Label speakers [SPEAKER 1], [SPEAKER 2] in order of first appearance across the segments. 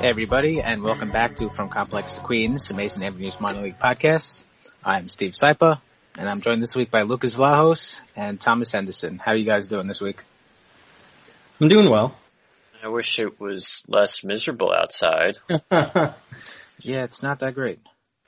[SPEAKER 1] Hey everybody, and welcome back to From Complex to Queens, the Mason Avenue's minor league podcast. I'm Steve Sypa, and I'm joined this week by Lucas Vlahos and Thomas Henderson. How are you guys doing this week?
[SPEAKER 2] I'm doing well.
[SPEAKER 3] I wish it was less miserable outside.
[SPEAKER 1] Yeah, it's not that great.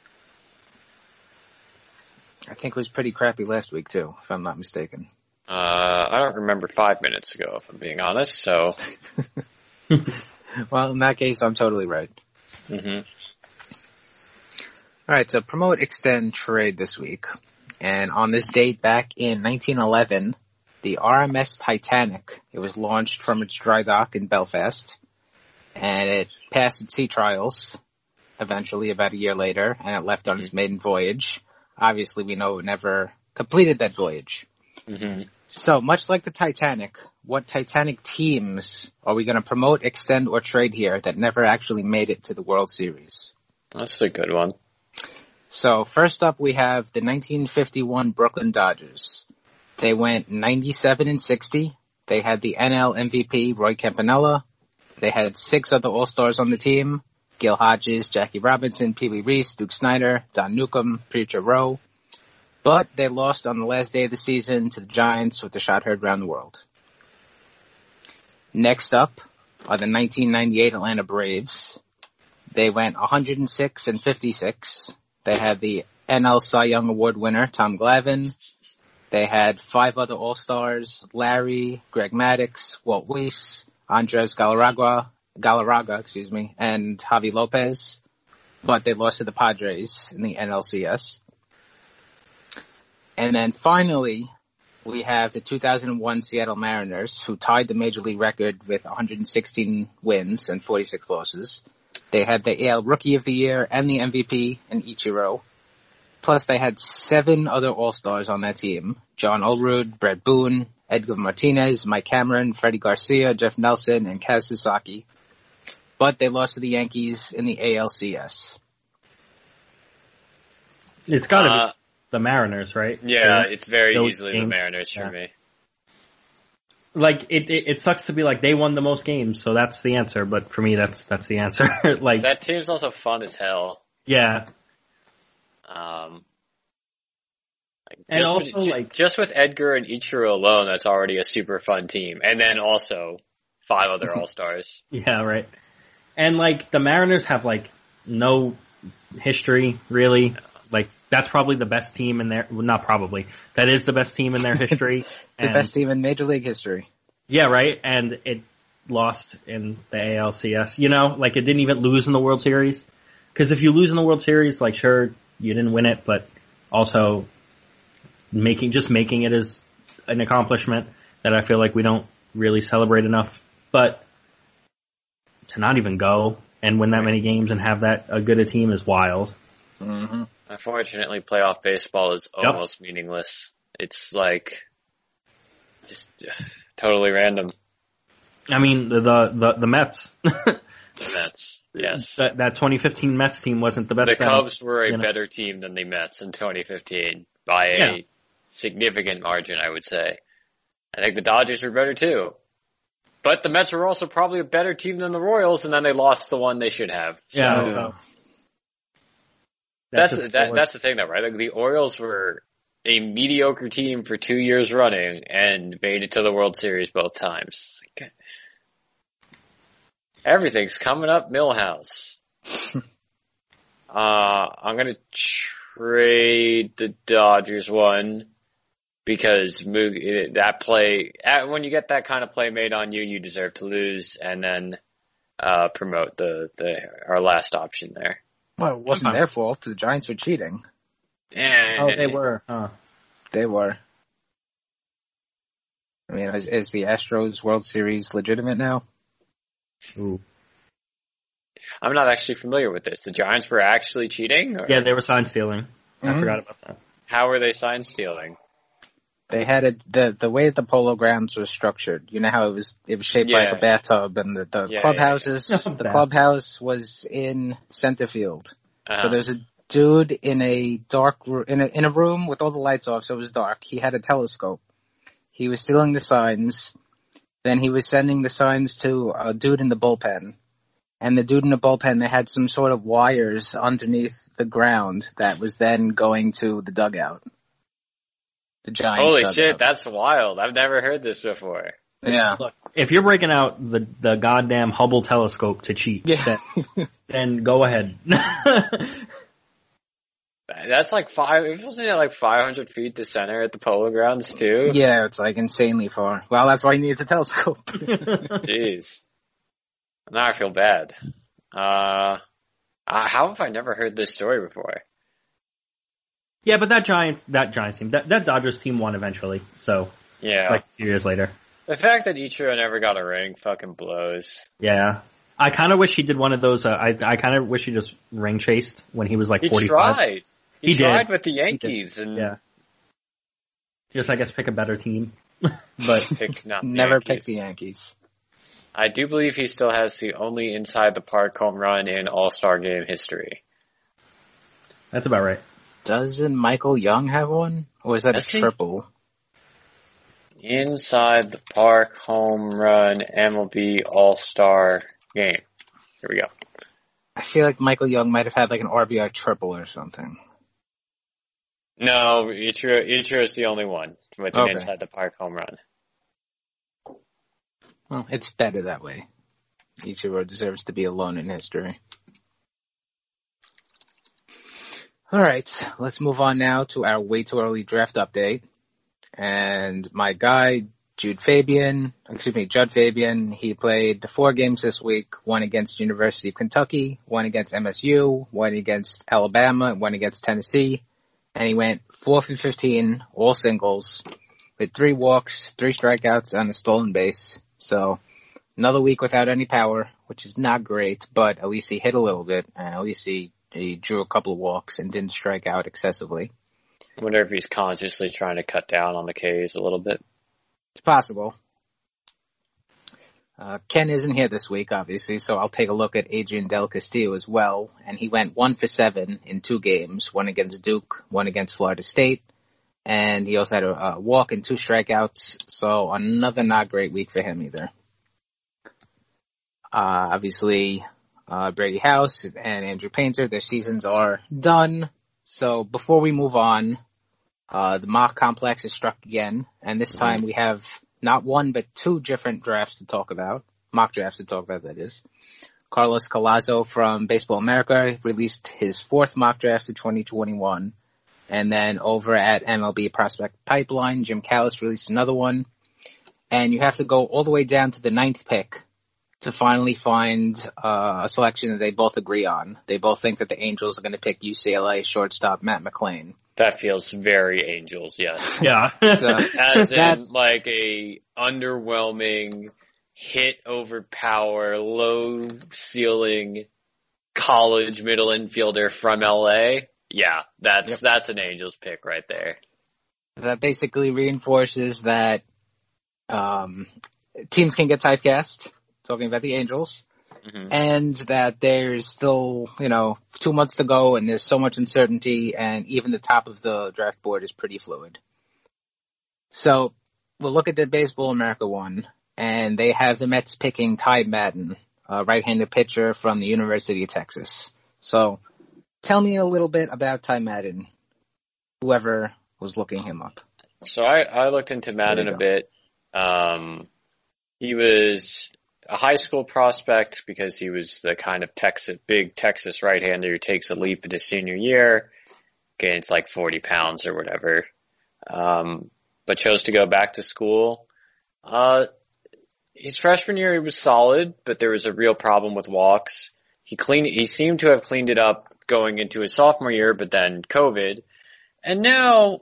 [SPEAKER 1] I think it was pretty crappy last week too, if I'm not mistaken.
[SPEAKER 3] I don't remember 5 minutes ago, if I'm being honest, so...
[SPEAKER 1] Well, in that case, I'm totally right.
[SPEAKER 3] Mm-hmm.
[SPEAKER 1] All right, so promote, extend, trade this week. And on this date back in 1911, the RMS Titanic, it was launched from its dry dock in Belfast, and it passed its sea trials eventually about a year later, and it left on its maiden voyage. Obviously, we know it never completed that voyage.
[SPEAKER 3] Mm-hmm.
[SPEAKER 1] So, much like the Titanic, what Titanic teams are we going to promote, extend, or trade here that never actually made it to the World Series?
[SPEAKER 3] That's a good one.
[SPEAKER 1] So, first up, we have the 1951 Brooklyn Dodgers. They went 97-60. They had the NL MVP, Roy Campanella. They had 6 other All-Stars on the team: Gil Hodges, Jackie Robinson, Pee Wee Reese, Duke Snider, Don Newcomb, Preacher Rowe. But they lost on the last day of the season to the Giants with a shot heard around the world. Next up are the 1998 Atlanta Braves. They went 106-56. They had the NL Cy Young Award winner, Tom Glavine. They had 5 other All-Stars: Larry, Greg Maddux, Walt Weiss, Andres Galarraga, and Javi Lopez. But they lost to the Padres in the NLCS. And then finally, we have the 2001 Seattle Mariners, who tied the major league record with 116 wins and 46 losses. They had the AL Rookie of the Year and the MVP in Ichiro. Plus, they had 7 other All-Stars on that team: John Olerud, Brett Boone, Edgar Martinez, Mike Cameron, Freddie Garcia, Jeff Nelson, and Kaz Sasaki. But they lost to the Yankees in the ALCS.
[SPEAKER 2] It's got to be the Mariners, right?
[SPEAKER 3] Yeah, it's very
[SPEAKER 2] those
[SPEAKER 3] easily
[SPEAKER 2] games.
[SPEAKER 3] the Mariners for me.
[SPEAKER 2] Like, it sucks to be like, they won the most games, so that's the answer, but for me, that's the answer. Like,
[SPEAKER 3] That team's also fun as hell.
[SPEAKER 2] yeah. And also,
[SPEAKER 3] just with Edgar and Ichiro alone, that's already a super fun team. And then also 5 other All-Stars.
[SPEAKER 2] Yeah, right. And, like, the Mariners have, like, no history, really. Like, that's probably the best team in their, well, not probably, that is the best team in their history.
[SPEAKER 1] The best team in Major League history.
[SPEAKER 2] Yeah, right. And it lost in the ALCS. You know, like, it didn't even lose in the World Series. Because if you lose in the World Series, like, sure, you didn't win it, but also making it is an accomplishment that I feel like we don't really celebrate enough. But to not even go and win that many games and have that a good a team is wild.
[SPEAKER 1] Mm-hmm.
[SPEAKER 3] Unfortunately, playoff baseball is almost meaningless. It's like just totally random.
[SPEAKER 2] I mean, the Mets.
[SPEAKER 3] The Mets, yes.
[SPEAKER 2] That 2015 Mets team wasn't the best.
[SPEAKER 3] The Cubs were a better team than the Mets in 2015 by a significant margin, I would say. I think the Dodgers were better too. But the Mets were also probably a better team than the Royals, and then they lost the one they should have. So.
[SPEAKER 2] Yeah. So.
[SPEAKER 3] That's the thing, though, right? Like, the Orioles were a mediocre team for 2 years running and made it to the World Series both times. Like, everything's coming up Millhouse. I'm gonna trade the Dodgers one because that play, when you get that kind of play made on you, you deserve to lose, and then promote our last option there.
[SPEAKER 1] Well, it wasn't their fault. The Giants were cheating.
[SPEAKER 2] Oh, they were. Huh.
[SPEAKER 1] They were. I mean, is the Astros World Series legitimate now?
[SPEAKER 2] Ooh.
[SPEAKER 3] I'm not actually familiar with this. The Giants were actually cheating? Or?
[SPEAKER 2] Yeah, they were sign stealing. Mm-hmm. I forgot about that.
[SPEAKER 3] How were they sign stealing?
[SPEAKER 1] They had the way the Polo Grounds was structured. You know how it was shaped like a bathtub, and the clubhouses. The clubhouse was in center field. So there's a dude in a dark in a room with all the lights off, so it was dark. He had a telescope. He was stealing the signs. Then he was sending the signs to a dude in the bullpen. and the dude in the bullpen, they had some sort of wires underneath the ground that was then going to the dugout. The Giants
[SPEAKER 3] Holy
[SPEAKER 1] dugout.
[SPEAKER 3] shit, that's wild. I've never heard this before.
[SPEAKER 1] Yeah.
[SPEAKER 2] Look, if you're breaking out the goddamn Hubble telescope to cheat, then go ahead.
[SPEAKER 3] That's like it wasn't it like 500 feet to center at the Polo Grounds too?
[SPEAKER 1] Yeah, it's like insanely far. Well, that's why he needs a telescope.
[SPEAKER 3] Jeez. Now I feel bad. How have I never heard this story before?
[SPEAKER 2] Yeah, but that Giants team, that Dodgers team won eventually. So
[SPEAKER 3] Yeah.
[SPEAKER 2] like 2 years later.
[SPEAKER 3] The fact that Ichiro never got a ring fucking blows.
[SPEAKER 2] Yeah. I kind of wish he did one of those. I kind of wish he just ring chased when he was like 45.
[SPEAKER 3] He tried. He tried
[SPEAKER 2] did.
[SPEAKER 3] with the Yankees, and
[SPEAKER 2] Yeah. Just, I guess, pick a better team. But
[SPEAKER 1] Never pick the Yankees.
[SPEAKER 3] I do believe he still has the only inside the park home run in All-Star game history.
[SPEAKER 2] that's about right.
[SPEAKER 1] Doesn't Michael Young have one? Or is that
[SPEAKER 3] Does
[SPEAKER 1] a
[SPEAKER 3] he?
[SPEAKER 1] triple?
[SPEAKER 3] Inside the park home run MLB All-Star game. Here we go.
[SPEAKER 1] I feel like Michael Young might have had like an RBI triple or something.
[SPEAKER 3] No, Ichiro's the only one with an
[SPEAKER 1] Okay.
[SPEAKER 3] inside the park home run.
[SPEAKER 1] Well, it's better that way. Ichiro deserves to be alone in history. All right, let's move on now to our way too early draft update. And my guy, Judd Fabian, he played the 4 games this week, one against University of Kentucky, one against MSU, one against Alabama, one against Tennessee. And he went 4 for 15, all singles, with 3 walks, 3 strikeouts, and a stolen base. So another week without any power, which is not great, but at least he hit a little bit, and at least he drew a couple of walks and didn't strike out excessively.
[SPEAKER 3] I wonder if he's consciously trying to cut down on the Ks a little bit.
[SPEAKER 1] It's possible. Ken isn't here this week, obviously, so I'll take a look at Adrian Del Castillo as well. And he went 1 for 7 in 2 games, one against Duke, one against Florida State. And he also had a walk and 2 strikeouts, so another not great week for him either. Obviously, Brady House and Andrew Painter, their seasons are done. So before we move on, the mock complex is struck again, and this time we have not 1 but 2 different drafts to talk about. Mock drafts to talk about, that is. Carlos Collazo from Baseball America released his 4th mock draft of 2021. And then over at MLB Prospect Pipeline, Jim Callis released another one. And you have to go all the way down to the 9th pick to finally find a selection that they both agree on. They both think that the Angels are going to pick UCLA shortstop Matt McClain.
[SPEAKER 3] That feels very Angels, yes.
[SPEAKER 2] Yeah.
[SPEAKER 1] So,
[SPEAKER 3] As in, like, a underwhelming, hit over power, low ceiling, college middle infielder from LA. Yeah, that's an Angels pick right there.
[SPEAKER 1] that basically reinforces that teams can get typecast, talking about the Angels, and that there's still, 2 months to go and there's so much uncertainty, and even the top of the draft board is pretty fluid. So we'll look at the Baseball America one, and they have the Mets picking Ty Madden, a right-handed pitcher from the University of Texas. So tell me a little bit about Ty Madden, whoever was looking him up.
[SPEAKER 3] So I looked into Madden a bit. He was a high school prospect because he was the kind of big Texas right-hander who takes a leap in his senior year, gains like 40 pounds or whatever, but chose to go back to school. His freshman year he was solid, but there was a real problem with walks. He seemed to have cleaned it up going into his sophomore year, but then COVID. And now,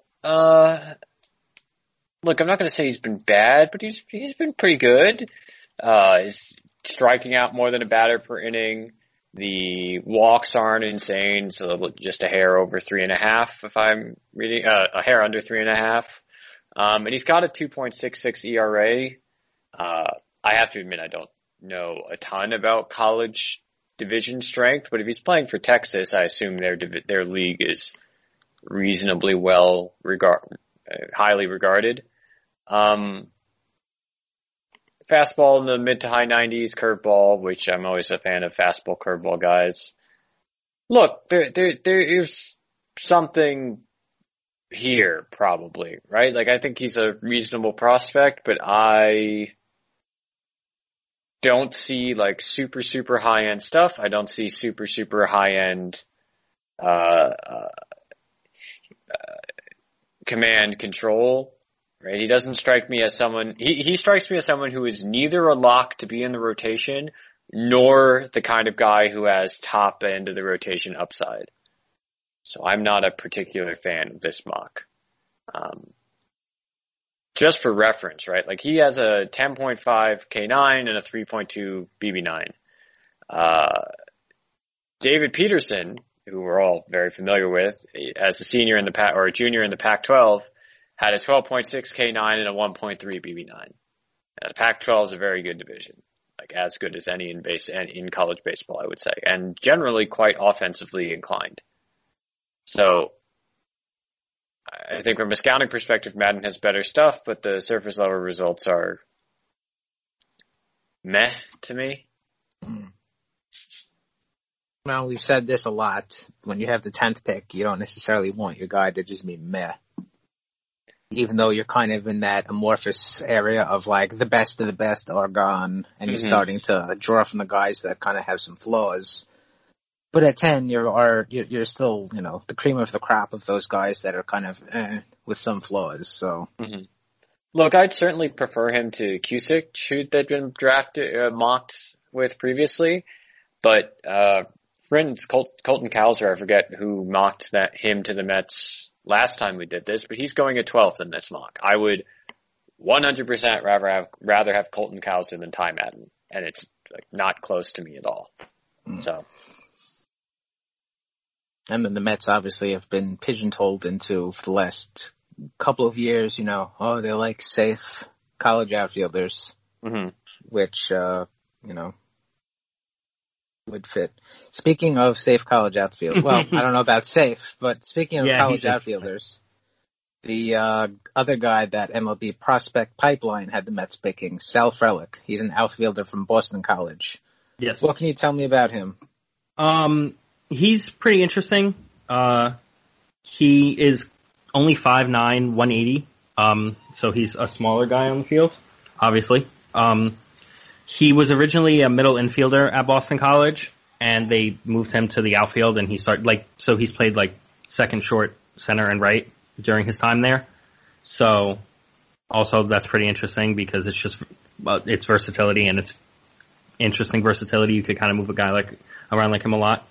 [SPEAKER 3] look, I'm not going to say he's been bad, but he's been pretty good. He's striking out more than a batter per inning. The walks aren't insane, so just a hair over 3.5, if I'm reading, a hair under 3.5. And he's got a 2.66 ERA. I have to admit I don't know a ton about college division strength, but if he's playing for Texas, I assume their league is reasonably highly regarded. fastball in the mid to high 90s, curveball, which I'm always a fan of fastball, curveball guys. Look, there's something here probably, right? Like I think he's a reasonable prospect, but I don't see like super, super high end stuff. I don't see super, super high end, command control, right? He doesn't strike me as someone, he strikes me as someone who is neither a lock to be in the rotation, nor the kind of guy who has top end of the rotation upside. So I'm not a particular fan of this mock. Just for reference, right? Like he has a 10.5 K9 and a 3.2 BB9. David Peterson, who we're all very familiar with, as a senior in the Pac or a junior in the Pac-12, had a 12.6 K9 and a 1.3 BB9. The Pac-12 is a very good division, like as good as any in college baseball, I would say, and generally quite offensively inclined. So I think from a scouting perspective, Madden has better stuff, but the surface level results are meh to me.
[SPEAKER 1] Well, we've said this a lot. When you have the 10th pick, you don't necessarily want your guy to just be meh. Even though you're kind of in that amorphous area of like the best of the best are gone, and you're starting to draw from the guys that kind of have some flaws. But at 10, you're still, you know, the cream of the crop of those guys that are kind of with some flaws. So,
[SPEAKER 3] Look, I'd certainly prefer him to Cusick, who they'd been mocked with previously. But for instance, Colton Cowser, I forget who mocked him to the Mets last time we did this, but he's going at 12th in this mock. I would 100% rather have Colton Cowser than Ty Madden, and it's like not close to me at all. So.
[SPEAKER 1] And then the Mets obviously have been pigeonholed into, for the last couple of years, you know, they like safe college outfielders, which, you know, would fit. Speaking of safe college outfield, well, I don't know about safe, but speaking of college outfielders, the other guy that MLB prospect pipeline had the Mets picking, Sal Frelick. He's an outfielder from Boston College.
[SPEAKER 2] Yes.
[SPEAKER 1] What can you tell me about him?
[SPEAKER 2] He's pretty interesting. He is only 5'9", 180. So he's a smaller guy on the field, obviously. He was originally a middle infielder at Boston College, and they moved him to the outfield, and he's played like second, short, center, and right during his time there. So also that's pretty interesting because it's just, it's versatility, and it's interesting versatility. You could kind of move a guy around like him a lot.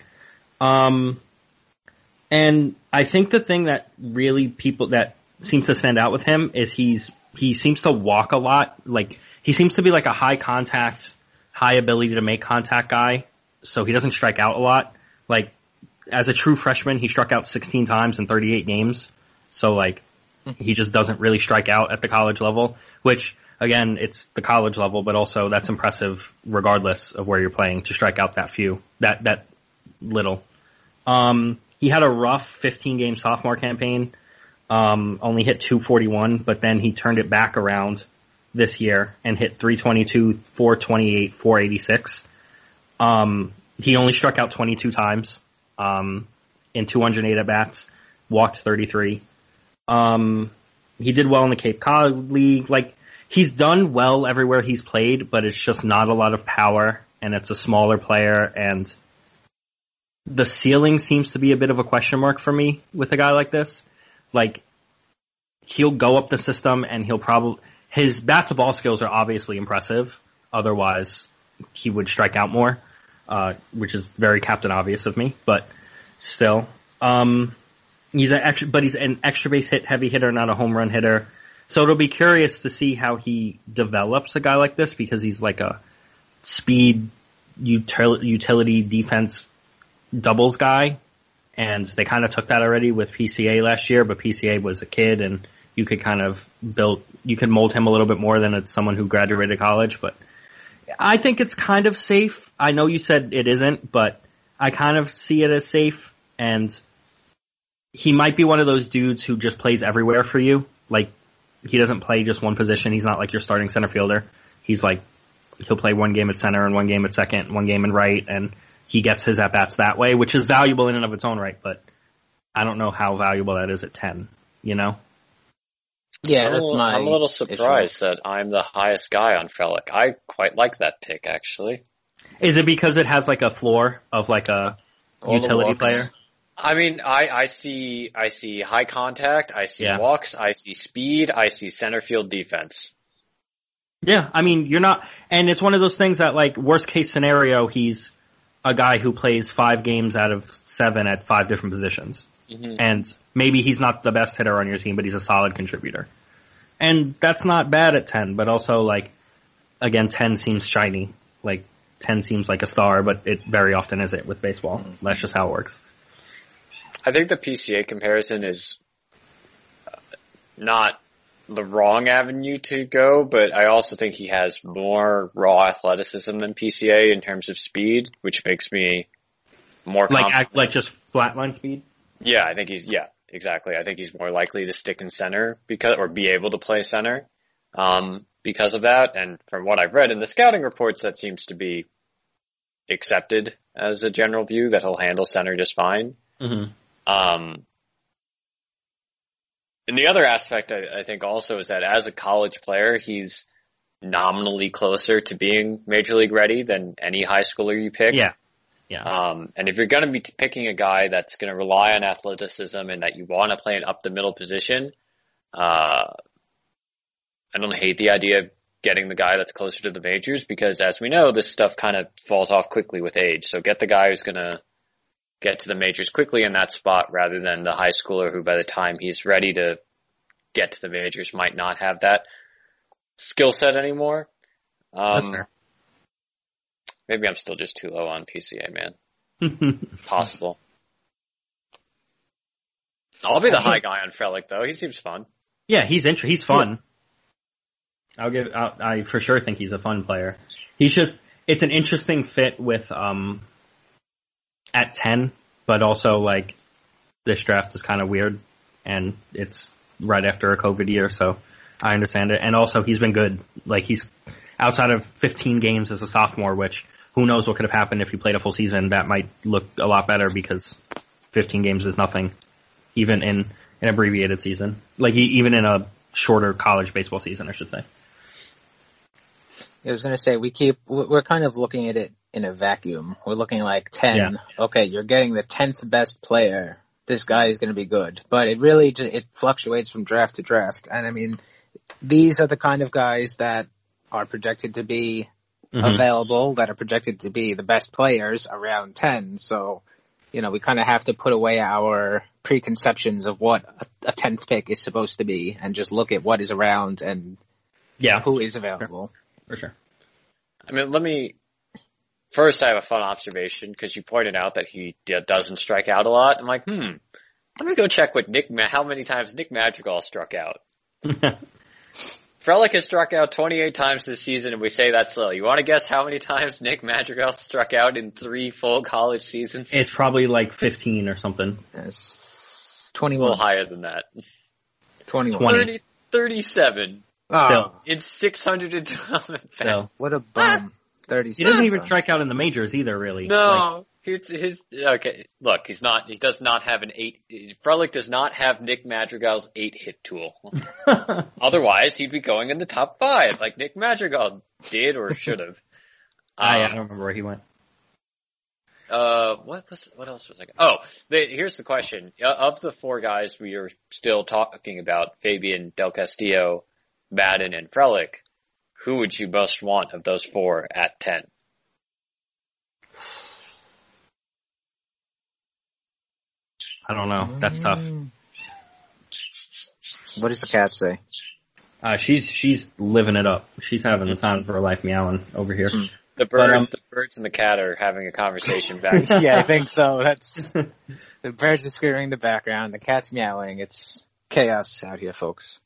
[SPEAKER 2] And I think the thing that really people that seems to stand out with him is he seems to walk a lot. Like he seems to be like a high contact, high ability to make contact guy. So he doesn't strike out a lot. Like as a true freshman, he struck out 16 times in 38 games. So like he just doesn't really strike out at the college level, which again, it's the college level, but also that's impressive regardless of where you're playing to strike out that little. He had a rough 15-game sophomore campaign, only hit 241, but then he turned it back around this year and hit 322, 428, 486. He only struck out 22 times, in 208 at-bats, walked 33. He did well in the Cape Cod League. Like, he's done well everywhere he's played, but it's just not a lot of power, and it's a smaller player, and the ceiling seems to be a bit of a question mark for me with a guy like this. Like, he'll go up the system and his bat to ball skills are obviously impressive. Otherwise, he would strike out more, which is very Captain Obvious of me, but still. He's an extra base hit heavy hitter, not a home run hitter. So it'll be curious to see how he develops a guy like this because he's like a speed utility defense doubles guy, and they kind of took that already with PCA last year, but PCA was a kid, and you could kind of mold him a little bit more than it's someone who graduated college, but I think it's kind of safe. I know you said it isn't, but I kind of see it as safe, and he might be one of those dudes who just plays everywhere for you. Like, he doesn't play just one position. He's not like your starting center fielder. He's like he'll play one game at center and one game at second, one game in right, and he gets his at-bats that way, which is valuable in and of its own right, but I don't know how valuable that is at 10, you know?
[SPEAKER 1] Yeah,
[SPEAKER 3] I'm a little surprised that I'm the highest guy on Frelick. I quite like that pick, actually.
[SPEAKER 2] Is it because it has like a floor of like a utility player?
[SPEAKER 3] I mean, I see high contact, I see walks, I see speed, I see center field defense.
[SPEAKER 2] Yeah, I mean, you're not, and it's one of those things that like worst case scenario, he's a guy who plays 5 games out of 7 at 5 different positions. Mm-hmm. And maybe he's not the best hitter on your team, but he's a solid contributor. And that's not bad at 10, but also like, again, 10 seems shiny. Like 10 seems like a star, but it very often isn't with baseball. Mm-hmm. That's just how it works.
[SPEAKER 3] I think the PCA comparison is not the wrong avenue to go, but I also think he has more raw athleticism than PCA in terms of speed, which makes me more confident.
[SPEAKER 2] Like just flatline speed?
[SPEAKER 3] Yeah, I think exactly. I think he's more likely to stick in center or be able to play center, because of that. And from what I've read in the scouting reports, that seems to be accepted as a general view that he'll handle center just fine. Mm-hmm. And the other aspect I think also is that as a college player, he's nominally closer to being major league ready than any high schooler you pick.
[SPEAKER 2] Yeah. Yeah.
[SPEAKER 3] And if you're going to be picking a guy that's going to rely on athleticism and that you want to play an up the middle position, I don't hate the idea of getting the guy that's closer to the majors because as we know, this stuff kind of falls off quickly with age. So get the guy who's going to get to the majors quickly in that spot rather than the high schooler who by the time he's ready to get to the majors might not have that skill set anymore.
[SPEAKER 2] That's fair.
[SPEAKER 3] Maybe I'm still just too low on PCA, man. Possible. I'll be the high guy on Frelick, though. He seems fun.
[SPEAKER 2] Yeah, he's fun. Yeah. I for sure think he's a fun player. It's an interesting fit with, at 10, but also like this draft is kind of weird and it's right after a COVID year, so I understand it. And also he's been good. Like he's outside of 15 games as a sophomore, which who knows what could have happened if he played a full season. That might look a lot better because 15 games is nothing, even in an abbreviated season. Like even in a shorter college baseball season, I should say.
[SPEAKER 1] I was going to say, we're kind of looking at it in a vacuum. We're looking like 10. Yeah. Okay, you're getting the 10th best player. This guy is going to be good. But it really, it fluctuates from draft to draft. And I mean, these are the kind of guys that are projected to be available, that are projected to be the best players around 10. So, you know, we kind of have to put away our preconceptions of what a 10th pick is supposed to be and just look at what is around and who is available.
[SPEAKER 2] For sure.
[SPEAKER 3] I mean, first I have a fun observation because you pointed out that he doesn't strike out a lot. I'm like, let me go check with how many times Nick Madrigal struck out. Frelick has struck out 28 times this season, and we say that's slow. You want to guess how many times Nick Madrigal struck out in 3 full college seasons?
[SPEAKER 2] It's probably like 15 or something.
[SPEAKER 1] It's 21.
[SPEAKER 3] A little higher than that.
[SPEAKER 1] 21.
[SPEAKER 3] 37.
[SPEAKER 2] Still.
[SPEAKER 3] In 612.
[SPEAKER 2] Still.
[SPEAKER 1] What a bum. 37.
[SPEAKER 2] He doesn't even strike out in the majors either, really.
[SPEAKER 3] No. Okay, look, he does not have Frelick does not have Nick Madrigal's 8-hit tool. Otherwise, he'd be going in the top 5, like Nick Madrigal did or should have.
[SPEAKER 2] I don't remember where he went.
[SPEAKER 3] What else was I? Here's the question. Of the 4 guys we are still talking about, Fabian, Del Castillo, Madden, and Frelick, who would you most want of those 4 at 10?
[SPEAKER 2] I don't know. That's tough.
[SPEAKER 1] What does the cat say?
[SPEAKER 2] She's living it up. She's having the time of her life meowing over here.
[SPEAKER 3] The birds and the cat are having a conversation back.
[SPEAKER 1] Yeah, I think so. That's the birds are screaming in the background. The cat's meowing. It's chaos out here, folks.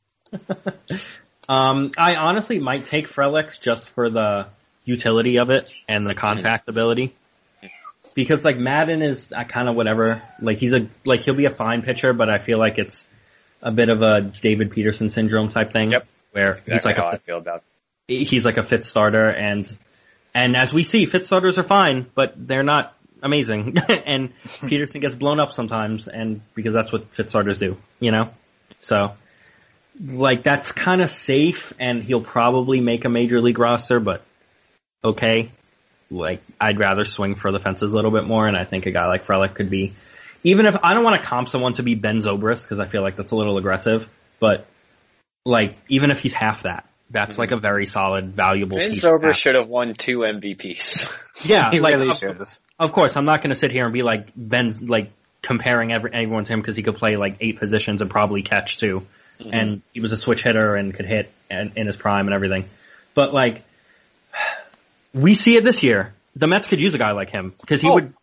[SPEAKER 2] I honestly might take Frelick just for the utility of it and the contact ability. Because like Madden is kind of whatever. Like he'll be a fine pitcher, but I feel like it's a bit of a David Peterson syndrome type thing.
[SPEAKER 3] Yep.
[SPEAKER 2] Where
[SPEAKER 3] exactly
[SPEAKER 2] he's like
[SPEAKER 3] how I feel about
[SPEAKER 2] he's like a fifth starter, and as we see, fifth starters are fine, but they're not amazing. And Peterson gets blown up sometimes, and because that's what fifth starters do, you know? So, like, that's kind of safe, and he'll probably make a major league roster, but okay. Like, I'd rather swing for the fences a little bit more, and I think a guy like Frelick could be, even if, I don't want to comp someone to be Ben Zobrist, because I feel like that's a little aggressive, but, like, even if he's half that, that's like a very solid, valuable
[SPEAKER 3] Ben
[SPEAKER 2] piece.
[SPEAKER 3] Zobrist should have won 2 MVPs.
[SPEAKER 2] Yeah,
[SPEAKER 1] He
[SPEAKER 2] like,
[SPEAKER 1] really should have.
[SPEAKER 2] of course, I'm not going to sit here and be like Ben's, like, comparing everyone to him because he could play like 8 positions and probably catch too. Mm-hmm. And he was a switch hitter and could hit in his prime and everything. But like, we see it this year. The Mets could use a guy like him because he would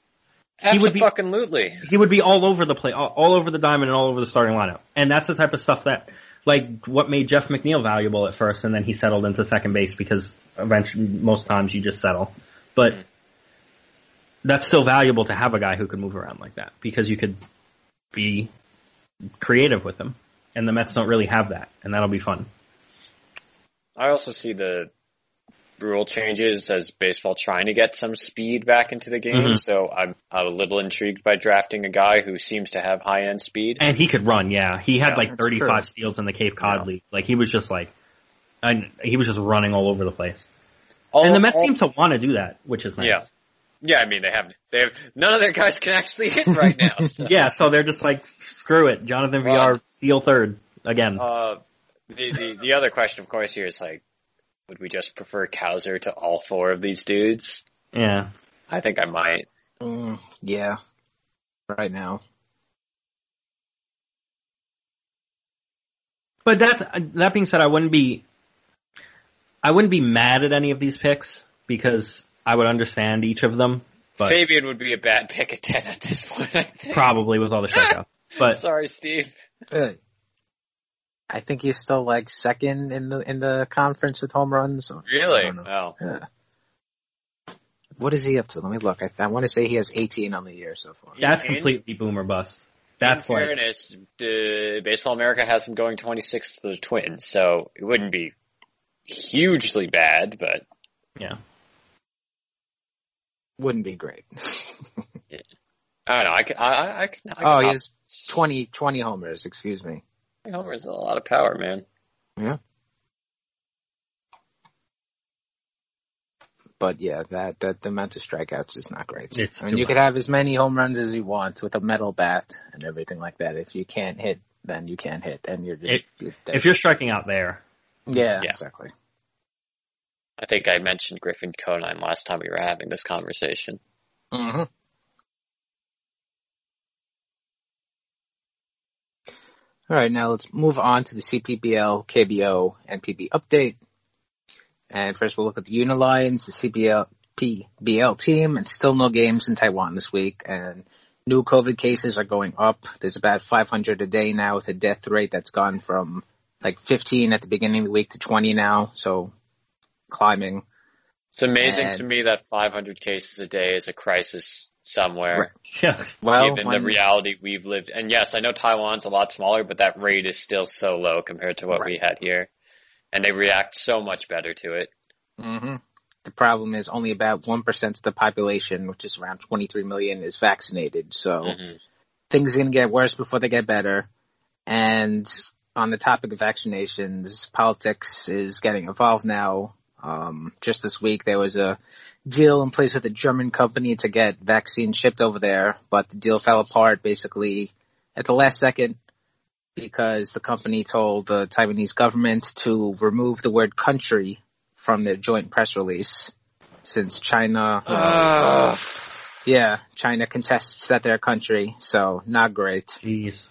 [SPEAKER 2] be all over the play, all over the diamond and all over the starting lineup. And that's the type of stuff that, like, what made Jeff McNeil valuable at first, and then he settled into second base because eventually, most times you just settle. But that's still valuable to have a guy who could move around like that because you could be creative with him. And the Mets don't really have that, and that'll be fun.
[SPEAKER 3] I also see the rule changes as baseball trying to get some speed back into the game, so I'm a little intrigued by drafting a guy who seems to have high-end speed.
[SPEAKER 2] And he could run, yeah. He had like 35 steals in the Cape Cod League. Like, he was just running all over the place. And the Mets seem to want to do that, which is nice.
[SPEAKER 3] Yeah. Yeah, I mean, they have none of their guys can actually hit right now. So.
[SPEAKER 2] Yeah, so they're just like, screw it. Jonathan Villar, steal third again.
[SPEAKER 3] The other question, of course, here is like, would we just prefer Cowser to all 4 of these dudes?
[SPEAKER 2] Yeah.
[SPEAKER 3] I think I might.
[SPEAKER 1] Yeah. Right now.
[SPEAKER 2] But that being said, I wouldn't be mad at any of these picks because I would understand each of them. But
[SPEAKER 3] Fabian would be a bad pick at 10 at this point, I think.
[SPEAKER 2] Probably with all the strikeouts. But
[SPEAKER 3] sorry, Steve.
[SPEAKER 1] I think he's still like second in the conference with home runs.
[SPEAKER 3] Really? Oh.
[SPEAKER 1] Yeah. What is he up to? Let me look. I want to say he has 18 on the year so far.
[SPEAKER 2] That's completely boom or bust. That's
[SPEAKER 3] in fairness, Baseball America has him going 26th to the Twins, so it wouldn't be hugely bad, but
[SPEAKER 2] yeah.
[SPEAKER 1] Wouldn't be great.
[SPEAKER 3] Yeah. I don't know. I
[SPEAKER 1] he has 20 homers, excuse me.
[SPEAKER 3] 20 homers is a lot of power, man.
[SPEAKER 1] Yeah. But yeah, that the amount of strikeouts is not great. You could have as many home runs as you want with a metal bat and everything like that. If you can't hit, then you can't hit, and you're just
[SPEAKER 2] if you're striking out there.
[SPEAKER 1] Yeah, exactly.
[SPEAKER 3] I think I mentioned Griffin Conine last time we were having this conversation.
[SPEAKER 1] Mm-hmm. All right, now let's move on to the CPBL, KBO, and PB update. And first we'll look at the Unilions, the PBL team, and still no games in Taiwan this week. And new COVID cases are going up. There's about 500 a day now with a death rate that's gone from like 15 at the beginning of the week to 20 now. So climbing.
[SPEAKER 3] It's amazing to me that 500 cases a day is a crisis somewhere.
[SPEAKER 2] Yeah.
[SPEAKER 3] Well, given the reality we've lived. And yes, I know Taiwan's a lot smaller, but that rate is still so low compared to what we had here. And they react so much better to it.
[SPEAKER 1] Mm-hmm. The problem is only about 1% of the population, which is around 23 million, is vaccinated. So things are going to get worse before they get better. And on the topic of vaccinations, politics is getting involved now. Just this week, there was a deal in place with a German company to get vaccines shipped over there, but the deal fell apart basically at the last second because the company told the Taiwanese government to remove the word country from their joint press release since China, China contests that they're a country, so not great.
[SPEAKER 2] Jeez.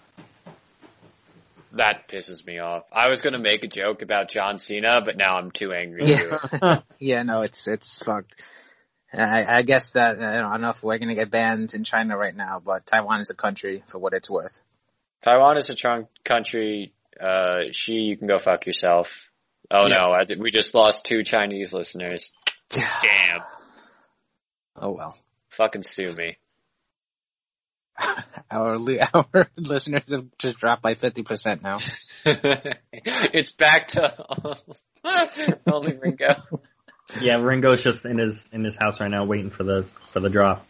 [SPEAKER 3] That pisses me off. I was going to make a joke about John Cena, but now I'm too angry to do it.
[SPEAKER 1] Yeah, no, it's fucked. I guess that, I don't know if we're going to get banned in China right now, but Taiwan is a country for what it's worth.
[SPEAKER 3] Taiwan is a country. You can go fuck yourself. Oh no, we just lost 2 Chinese listeners. Damn.
[SPEAKER 1] Oh well.
[SPEAKER 3] Fucking sue me.
[SPEAKER 1] Our listeners have just dropped by 50% now.
[SPEAKER 3] It's back to only Ringo.
[SPEAKER 2] Yeah, Ringo's just in his house right now waiting for the drop.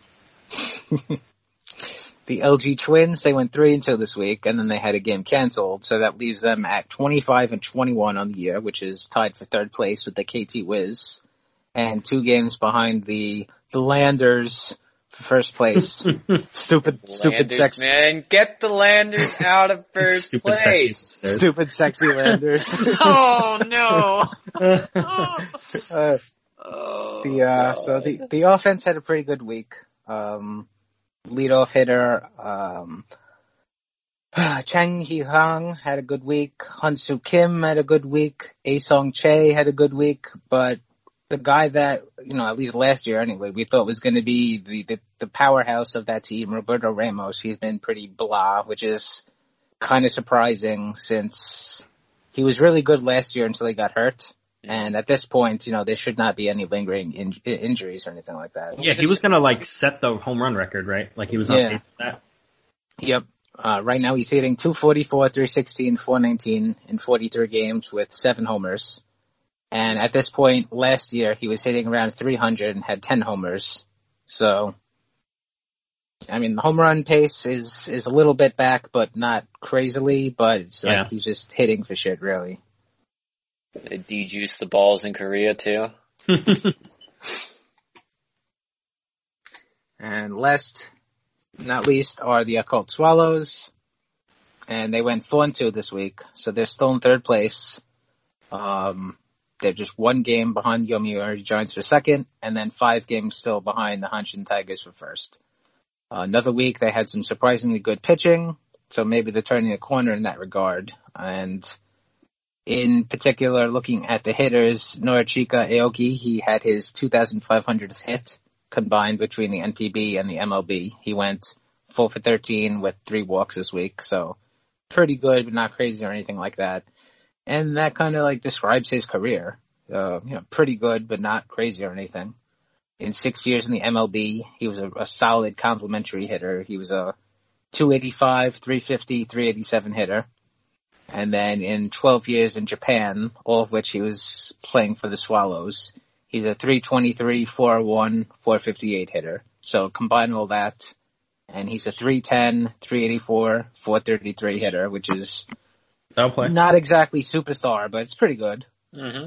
[SPEAKER 1] The LG Twins, they went 3-2 this week, and then they had a game canceled, so that leaves them at 25-21 on the year, which is tied for third place with the KT Wiz, and 2 games behind the Landers for first place. Stupid,
[SPEAKER 3] Landers,
[SPEAKER 1] sexy.
[SPEAKER 3] Man, get the Landers out of first place.
[SPEAKER 1] Stupid, sexy Landers.
[SPEAKER 3] Oh no.
[SPEAKER 1] So the offense had a pretty good week. Leadoff hitter, Chang Hee-hang had a good week. Hyun-Soo Kim had a good week. Aesong Chae had a good week. But the guy that, at least last year anyway, we thought was going to be the powerhouse of that team, Roberto Ramos, he's been pretty blah, which is kind of surprising since he was really good last year until he got hurt. And at this point, there should not be any lingering injuries or anything like that.
[SPEAKER 2] Yeah, he was going to set the home run record, right? Like he was on pace for that.
[SPEAKER 1] Yep. Right now he's hitting 244, 316, 419 in 43 games with 7 homers. And at this point last year, he was hitting around 300 and had 10 homers. So, the home run pace is a little bit back, but not crazily, but it's like he's just hitting for shit, really.
[SPEAKER 3] They de-juice the balls in Korea too.
[SPEAKER 1] And last, not least, are the Occult Swallows. And they went 4-2 this week, so they're still in third place. They're just 1 game behind Yomiuri Giants for second, and then 5 games still behind the Hanshin Tigers for first. Another week, they had some surprisingly good pitching, so maybe they're turning a corner in that regard. And in particular, looking at the hitters, Norichika Aoki, he had his 2,500th hit combined between the NPB and the MLB. He went 4 for 13 with 3 walks this week, so pretty good, but not crazy or anything like that. And that kind of describes his career. Pretty good, but not crazy or anything. In 6 years in the MLB, he was a solid complementary hitter. He was a 285, 350, 387 hitter. And then in 12 years in Japan, all of which he was playing for the Swallows, he's a 323, 401, 458 hitter. So combine all that, and he's a 310, 384, 433 hitter, which is not exactly superstar, but it's pretty good.
[SPEAKER 3] Mm-hmm.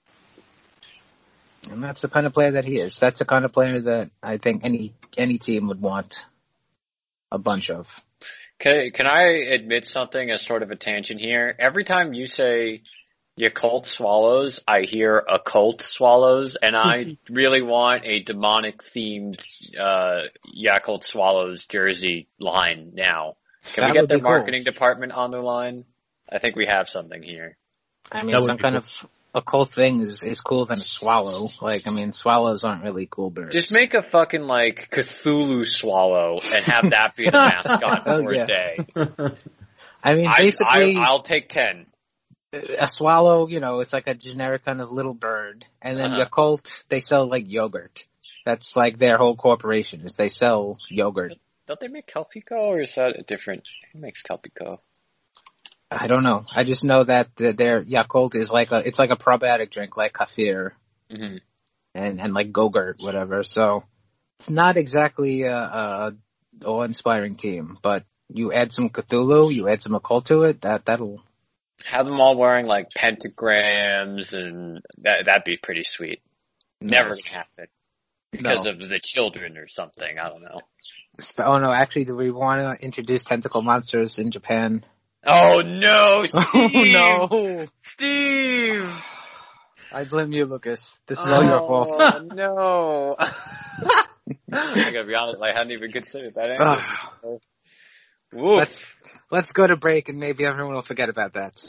[SPEAKER 1] And that's the kind of player that he is. That's the kind of player that I think any team would want a bunch of.
[SPEAKER 3] Can I admit something as sort of a tangent here? Every time you say Yakult Swallows, I hear Occult Swallows, and I really want a demonic-themed Yakult Swallows jersey line now. Can we get their marketing department on the line? I think we have something here.
[SPEAKER 1] Some kind of occult thing is cooler than a swallow. Swallows aren't really cool birds.
[SPEAKER 3] Just make a fucking, Cthulhu swallow and have that be the mascot for a day.
[SPEAKER 1] Basically...
[SPEAKER 3] I'll take 10.
[SPEAKER 1] A swallow, it's like a generic kind of little bird. And then Yakult, they sell, yogurt. That's, their whole corporation, is they sell yogurt.
[SPEAKER 3] Don't they make Calpico, or is that different? Who makes Calpico?
[SPEAKER 1] I don't know. I just know that their Yakult is it's like a probiotic drink, like kefir, and Go-Gurt, whatever. So it's not exactly a awe-inspiring team, but you add some Cthulhu, you add some occult to it, that'll
[SPEAKER 3] have them all wearing pentagrams, and that'd be pretty sweet.
[SPEAKER 1] Nice.
[SPEAKER 3] Never gonna happen because of the children or something. I don't know.
[SPEAKER 1] Oh no! Actually, do we want to introduce tentacle monsters in Japan?
[SPEAKER 3] Oh no, Steve!
[SPEAKER 1] Oh no,
[SPEAKER 3] Steve!
[SPEAKER 1] I blame you, Lucas. This is all your fault.
[SPEAKER 3] Oh no! I gotta be honest, I hadn't even considered that angle.
[SPEAKER 1] Let's go to break, and maybe everyone will forget about that.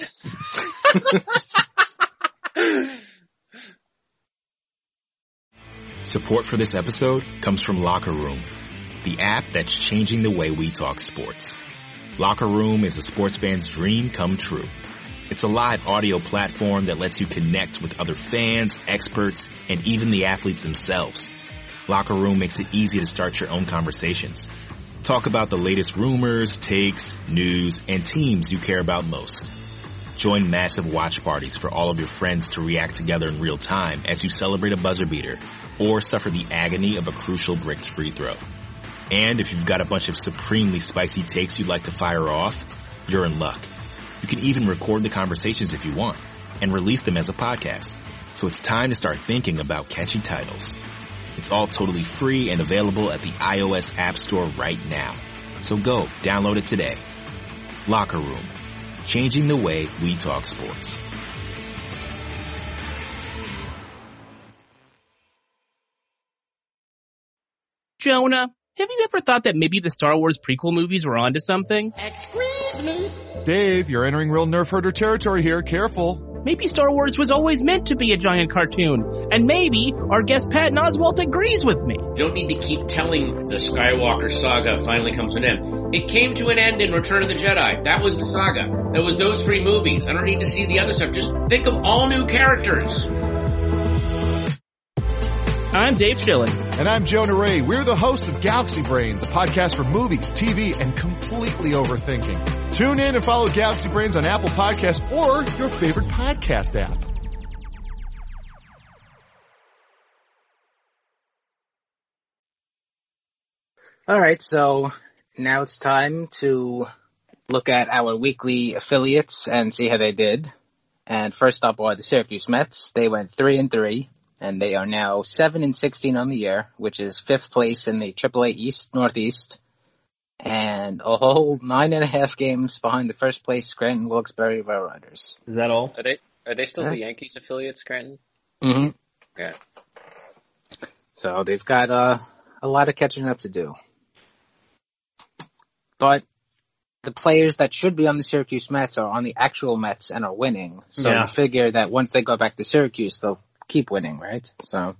[SPEAKER 4] Support for this episode comes from Locker Room, the app that's changing the way we talk sports. Locker Room is a sports fan's dream come true. It's a live audio platform that lets you connect with other fans, experts, and even the athletes themselves. Locker Room makes it easy to start your own conversations. Talk about the latest rumors, takes, news, and teams you care about most. Join massive watch parties for all of your friends to react together in real time as you celebrate a buzzer beater or suffer the agony of a crucial bricked free throw. And if you've got a bunch of supremely spicy takes you'd like to fire off, you're in luck. You can even record the conversations if you want and release them as a podcast. So it's time to start thinking about catchy titles. It's all totally free and available at the iOS App Store right now. So go, download it today. Locker Room. Changing the way we talk sports.
[SPEAKER 5] Jonah, have you ever thought that maybe the Star Wars prequel movies were onto something?
[SPEAKER 6] Excuse me.
[SPEAKER 7] Dave, you're entering real nerf herder territory here. Careful.
[SPEAKER 5] Maybe Star Wars was always meant to be a giant cartoon. And maybe our guest Patton Oswalt agrees with me.
[SPEAKER 8] You don't need to keep telling the Skywalker saga finally comes to an end. It came to an end in Return of the Jedi. That was the saga. That was those 3 movies. I don't need to see the other stuff. Just think of all new characters.
[SPEAKER 5] I'm Dave Schilling.
[SPEAKER 7] And I'm Jonah Ray. We're the hosts of Galaxy Brains, a podcast for movies, TV, and completely overthinking. Tune in and follow Galaxy Brains on Apple Podcasts or your favorite podcast app.
[SPEAKER 1] All right, so now it's time to look at our weekly affiliates and see how they did. And first up are the Syracuse Mets. They went 3-3, and they are now 7-16 on the year, which is 5th place in the AAA East Northeast, and a whole 9.5 games behind the first place Scranton Wilkes-Barre Railroaders.
[SPEAKER 2] Is that all?
[SPEAKER 3] Are they still the Yankees affiliate, Scranton?
[SPEAKER 1] Mm-hmm.
[SPEAKER 3] Okay.
[SPEAKER 1] So they've got a lot of catching up to do. But the players that should be on the Syracuse Mets are on the actual Mets and are winning. So you figure that once they go back to Syracuse, they'll keep winning, right? So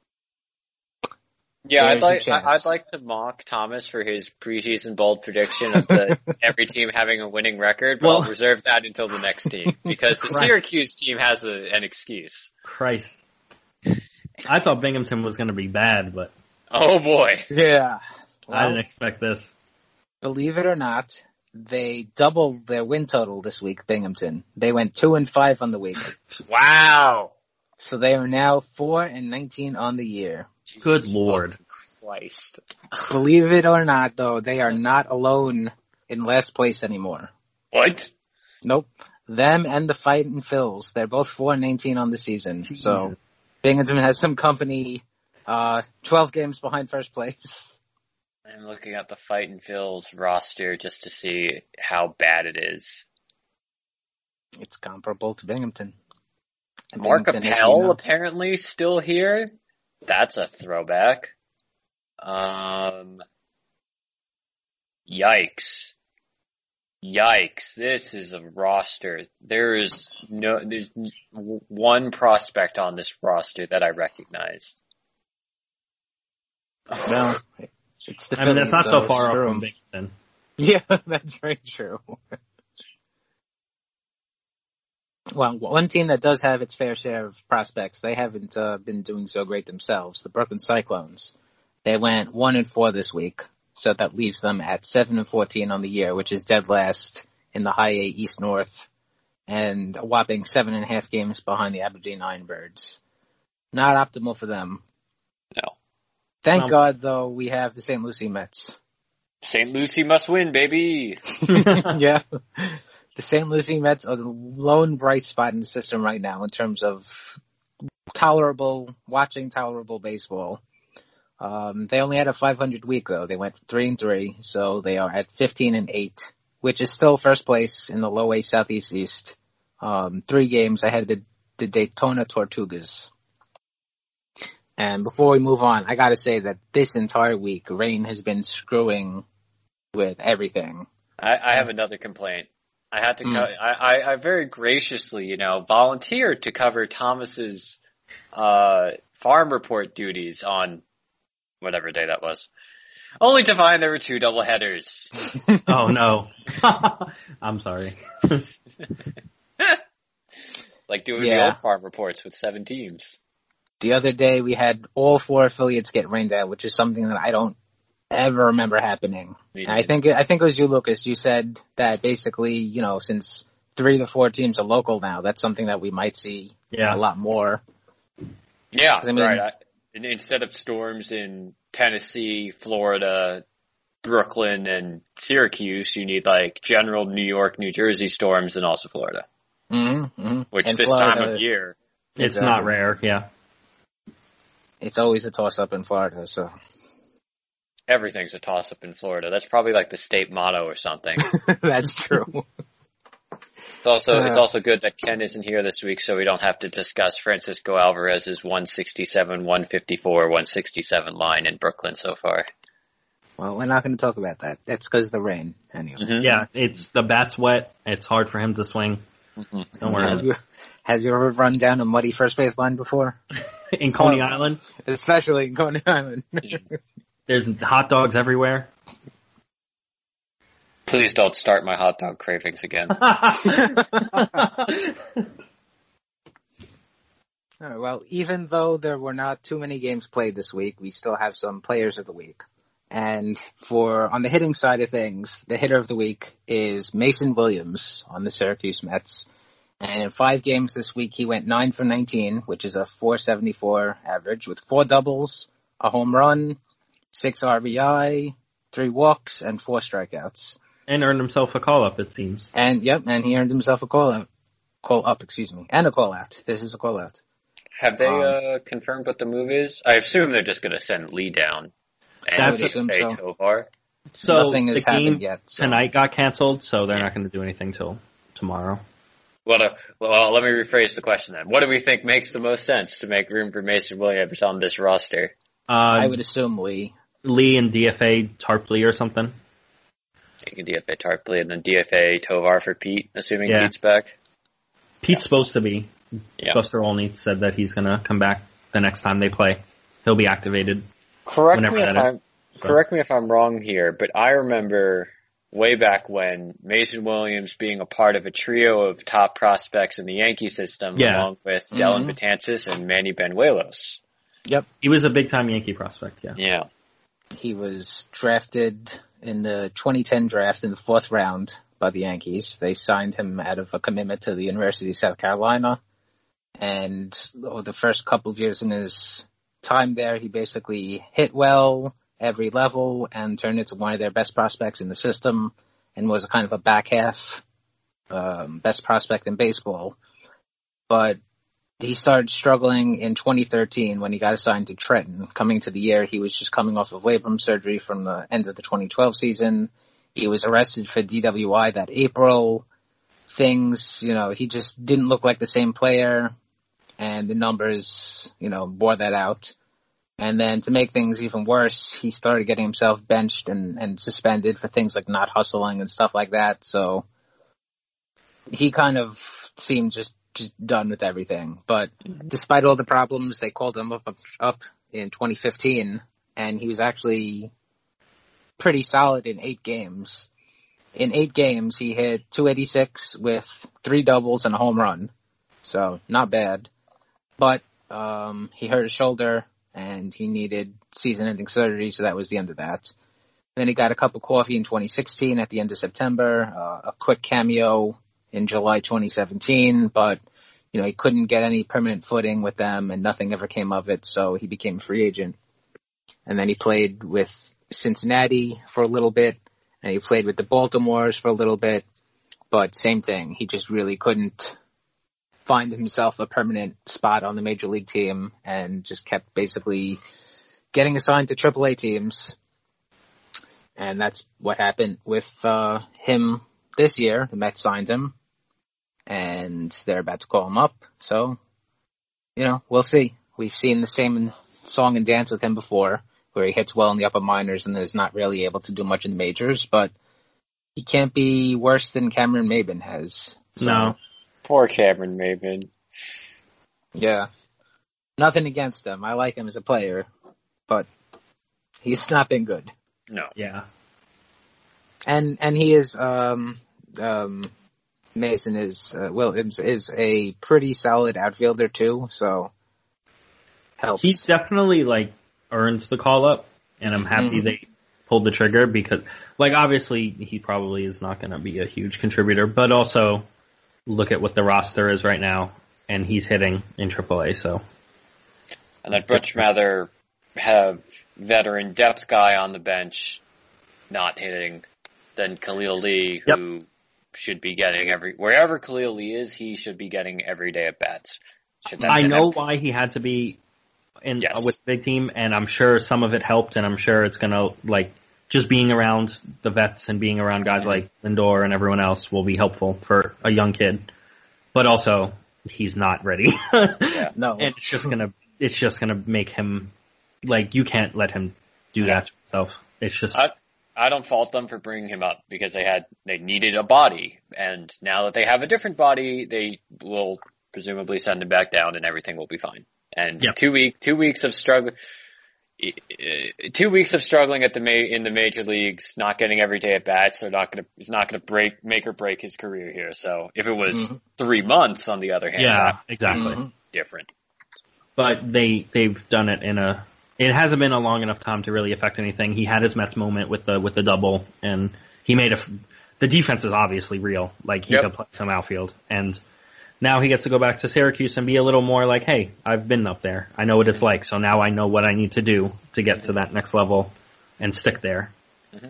[SPEAKER 3] yeah, I'd like to mock Thomas for his preseason bold prediction of every team having a winning record, but I'll reserve that until the next team because the Syracuse team has an excuse.
[SPEAKER 2] Christ. I thought Binghamton was going to be bad, but
[SPEAKER 3] oh boy.
[SPEAKER 1] Yeah.
[SPEAKER 2] I didn't expect this.
[SPEAKER 1] Believe it or not, they doubled their win total this week, Binghamton. They went 2-5 on the week.
[SPEAKER 3] Wow.
[SPEAKER 1] So they are now 4-19 on the year.
[SPEAKER 2] Good Lord.
[SPEAKER 3] Christ.
[SPEAKER 1] Believe it or not, though, they are not alone in last place anymore.
[SPEAKER 3] What?
[SPEAKER 1] Nope. Them and the Fightin' Phils, they're both 4-19 on the season.
[SPEAKER 2] Jesus.
[SPEAKER 1] So Binghamton has some company, 12 games behind first place.
[SPEAKER 3] I'm looking at the Fightin' Phils roster just to see how bad it is.
[SPEAKER 1] It's comparable to Binghamton. And
[SPEAKER 3] Mark
[SPEAKER 1] Binghamton,
[SPEAKER 3] Appel apparently still here. That's a throwback. Yikes. This is a roster. There's one prospect on this roster that I recognized.
[SPEAKER 1] Well, it's the
[SPEAKER 2] I mean, that's not so far off
[SPEAKER 1] true.
[SPEAKER 2] from Binghamton.
[SPEAKER 1] Yeah, that's very true. Well, one team that does have its fair share of prospects, they haven't been doing so great themselves. The Brooklyn Cyclones. They went 1-4 this week, so that leaves them at 7-14 on the year, which is dead last in the High A East North, and a whopping 7.5 games behind the Aberdeen Ironbirds. Not optimal for them.
[SPEAKER 3] No.
[SPEAKER 1] Thank God, though, we have the St. Lucie Mets.
[SPEAKER 3] St. Lucie must win, baby!
[SPEAKER 1] Yeah. The St. Lucie Mets are the lone bright spot in the system right now in terms of tolerable baseball. They only had a 500 week though. They went 3-3, so they are at 15-8, which is still first place in the Low A Southeast East. 3 games ahead of the Daytona Tortugas. And before we move on, I gotta say that this entire week, rain has been screwing with everything.
[SPEAKER 3] I have another complaint. I had to I very graciously, volunteered to cover Thomas's farm report duties on whatever day that was. Only to find there were 2 doubleheaders.
[SPEAKER 2] Oh no. I'm sorry.
[SPEAKER 3] Like doing the old farm reports with 7 teams.
[SPEAKER 1] The other day we had all 4 affiliates get rained out, which is something that I don't ever remember happening. And I think it was you, Lucas. You said that basically, since 3 of the 4 teams are local now, that's something that we might see a lot more.
[SPEAKER 3] Yeah, right. Instead of storms in Tennessee, Florida, Brooklyn, and Syracuse, you need like general New York, New Jersey storms and also Florida.
[SPEAKER 1] Mm-hmm.
[SPEAKER 3] Which
[SPEAKER 1] and
[SPEAKER 3] this
[SPEAKER 1] Florida,
[SPEAKER 3] time of year.
[SPEAKER 2] It's not rare, yeah.
[SPEAKER 1] It's always a toss-up in Florida, so.
[SPEAKER 3] Everything's a toss-up in Florida. That's probably like the state motto or something.
[SPEAKER 1] That's true.
[SPEAKER 3] It's also good that Ken isn't here this week, so we don't have to discuss Francisco Alvarez's 167, 154, 167 line in Brooklyn so far.
[SPEAKER 1] Well, we're not going to talk about that. That's because of the rain, anyway.
[SPEAKER 2] Mm-hmm. Yeah, the bat's wet. It's hard for him to swing.
[SPEAKER 3] Mm-hmm.
[SPEAKER 2] Don't worry.
[SPEAKER 1] Have you ever run down a muddy first base line before?
[SPEAKER 2] In Coney Island?
[SPEAKER 1] Especially in Coney Island.
[SPEAKER 2] There's hot dogs everywhere.
[SPEAKER 3] Please don't start my hot dog cravings again.
[SPEAKER 1] Well, even though there were not too many games played this week, we still have some players of the week. And on the hitting side of things, the hitter of the week is Mason Williams on the Syracuse Mets. And in 5 games this week, he went 9 for 19, which is a .474 average, with 4 doubles, a home run, 6 RBI, 3 walks, and 4 strikeouts.
[SPEAKER 2] And earned himself a call-up, it seems.
[SPEAKER 1] And he earned himself a call-up, and a call-out. This is a call-out.
[SPEAKER 3] Have they confirmed what the move is? I assume they're just going to send Lee down. And say Tovar.
[SPEAKER 2] So
[SPEAKER 1] nothing has happened yet. So.
[SPEAKER 2] Tonight got canceled, so they're not going to do anything till tomorrow.
[SPEAKER 3] Well, let me rephrase the question then. What do we think makes the most sense to make room for Mason Williams on this roster?
[SPEAKER 1] I would assume Lee.
[SPEAKER 2] Lee and DFA Tarpley or something.
[SPEAKER 3] You can DFA Tarpley and then DFA Tovar for Pete, assuming Pete's back.
[SPEAKER 2] Pete's supposed to be.
[SPEAKER 3] Yeah.
[SPEAKER 2] Buster Olney said that he's going to come back the next time they play. He'll be activated.
[SPEAKER 3] Correct me if I'm wrong here, but I remember way back when Mason Williams being a part of a trio of top prospects in the Yankee system, along with Dellin Betances and Manny Benuelos.
[SPEAKER 1] Yep.
[SPEAKER 2] He was a big-time Yankee prospect,
[SPEAKER 3] Yeah.
[SPEAKER 1] He was drafted in the 2010 draft in the 4th round by the Yankees. They signed him out of a commitment to the University of South Carolina. And the first couple of years in his time there, he basically hit well every level and turned into one of their best prospects in the system and was a kind of a back half best prospect in baseball. But he started struggling in 2013 when he got assigned to Trenton. Coming to the year, he was just coming off of labrum surgery from the end of the 2012 season. He was arrested for DWI that April. He just didn't look like the same player, and the numbers, bore that out. And then to make things even worse, he started getting himself benched and suspended for things like not hustling and stuff like that. So he kind of seemed just done with everything. But despite all the problems, they called him up in 2015, and he was actually pretty solid in 8 games. In 8 games, he hit .286 with 3 doubles and a home run. So not bad. But he hurt his shoulder, and he needed season-ending surgery, so that was the end of that. Then he got a cup of coffee in 2016 at the end of September, a quick cameo in July 2017, but he couldn't get any permanent footing with them, and nothing ever came of it, so he became a free agent. And then he played with Cincinnati for a little bit, and he played with the Baltimores for a little bit, but same thing. He just really couldn't find himself a permanent spot on the major league team and just kept basically getting assigned to AAA teams. And that's what happened with him this year. The Mets signed him, and they're about to call him up. So, we'll see. We've seen the same song and dance with him before, where he hits well in the upper minors and is not really able to do much in the majors, but he can't be worse than Cameron Maybin has. So,
[SPEAKER 2] no.
[SPEAKER 3] Poor Cameron Maybin.
[SPEAKER 1] Yeah. Nothing against him. I like him as a player, but he's not been good.
[SPEAKER 3] No.
[SPEAKER 2] Yeah.
[SPEAKER 1] And he is, Mason is, Williams is a pretty solid outfielder too, so helps.
[SPEAKER 2] He definitely, earns the call-up, and I'm happy pulled the trigger because, like, obviously he probably is not going to be a huge contributor, but also look at what the roster is right now, and he's hitting in AAA, so.
[SPEAKER 3] And I'd much rather have veteran depth guy on the bench not hitting than Khalil Lee, who should be getting wherever Khalil Lee is, he should be getting every day at bats.
[SPEAKER 2] I know why he had to be with the big team, and I'm sure some of it helped, and I'm sure it's going to, like, just being around the vets and being around guys like Lindor and everyone else will be helpful for a young kid. But also, he's not ready.
[SPEAKER 1] No.
[SPEAKER 2] And it's just gonna make him, like, you can't let him do that to himself. It's just.
[SPEAKER 3] I don't fault them for bringing him up because they needed a body, and now that they have a different body, they will presumably send him back down, and everything will be fine. And 2 weeks of struggle, 2 weeks of struggling in the major leagues, not getting every day at bats, is not gonna make or break his career here. So if it was 3 months, on the other hand,
[SPEAKER 2] exactly,
[SPEAKER 3] different.
[SPEAKER 2] But they've done it it hasn't been a long enough time to really affect anything. He had his Mets moment with the double, and he made the defense is obviously real. Like, he could play some outfield, and now he gets to go back to Syracuse and be a little more like, hey, I've been up there. I know what it's like, so now I know what I need to do to get to that next level and stick there.
[SPEAKER 1] Mm-hmm.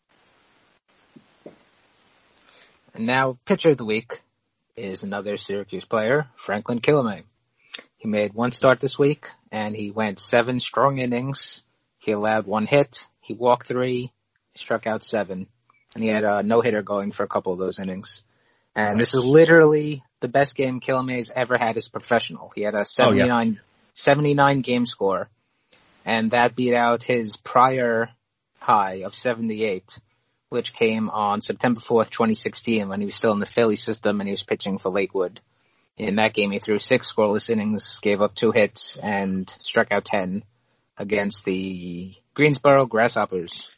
[SPEAKER 1] And now, pitcher of the week is another Syracuse player, Franklin Kilome. He made one start this week, and he went 7 strong innings. He allowed 1 hit. He walked 3. He struck out 7. And he had a no-hitter going for a couple of those innings. And this is literally the best game Kilome's ever had as a professional. He had a 79 game score, and that beat out his prior high of 78, which came on September 4th, 2016, when he was still in the Philly system and he was pitching for Lakewood. In that game, he threw 6 scoreless innings, gave up 2 hits, and struck out 10 against the Greensboro Grasshoppers.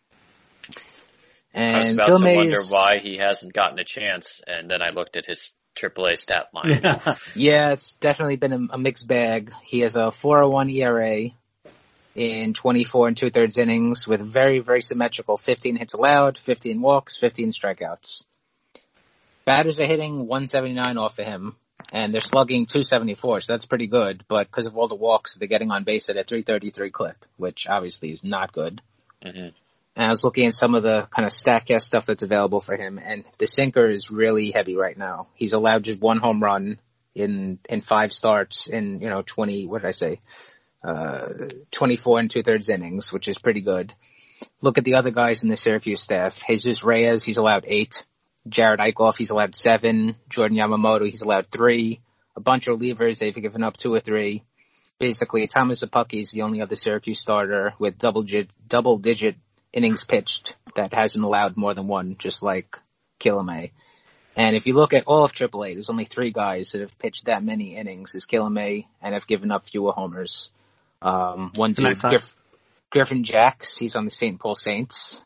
[SPEAKER 1] And
[SPEAKER 3] I was about to wonder why he hasn't gotten a chance, and then I looked at his AAA stat line.
[SPEAKER 1] Yeah, it's definitely been a mixed bag. He has a 4.01 ERA in 24 2/3 innings with very, very symmetrical 15 hits allowed, 15 walks, 15 strikeouts. Batters are hitting 179 off of him, and they're slugging 274, so that's pretty good. But because of all the walks, they're getting on base at a 333 clip, which obviously is not good. Mm-hmm. And I was looking at some of the kind of StatCast stuff that's available for him, and the sinker is really heavy right now. He's allowed just 1 home run in 5 starts in 24 2/3 innings, which is pretty good. Look at the other guys in the Syracuse staff. Jesus Reyes, he's allowed 8. Jared Eichhoff, he's allowed 7. Jordan Yamamoto, he's allowed 3. A bunch of relievers, they've given up 2 or 3. Basically, Thomas Apucky is the only other Syracuse starter with double-digit innings pitched that hasn't allowed more than 1, just like Kilome. And if you look at all of AAA, there's only 3 guys that have pitched that many innings as Kilome and have given up fewer homers. One dude, Griffin Jacks, he's on the St. Paul Saints.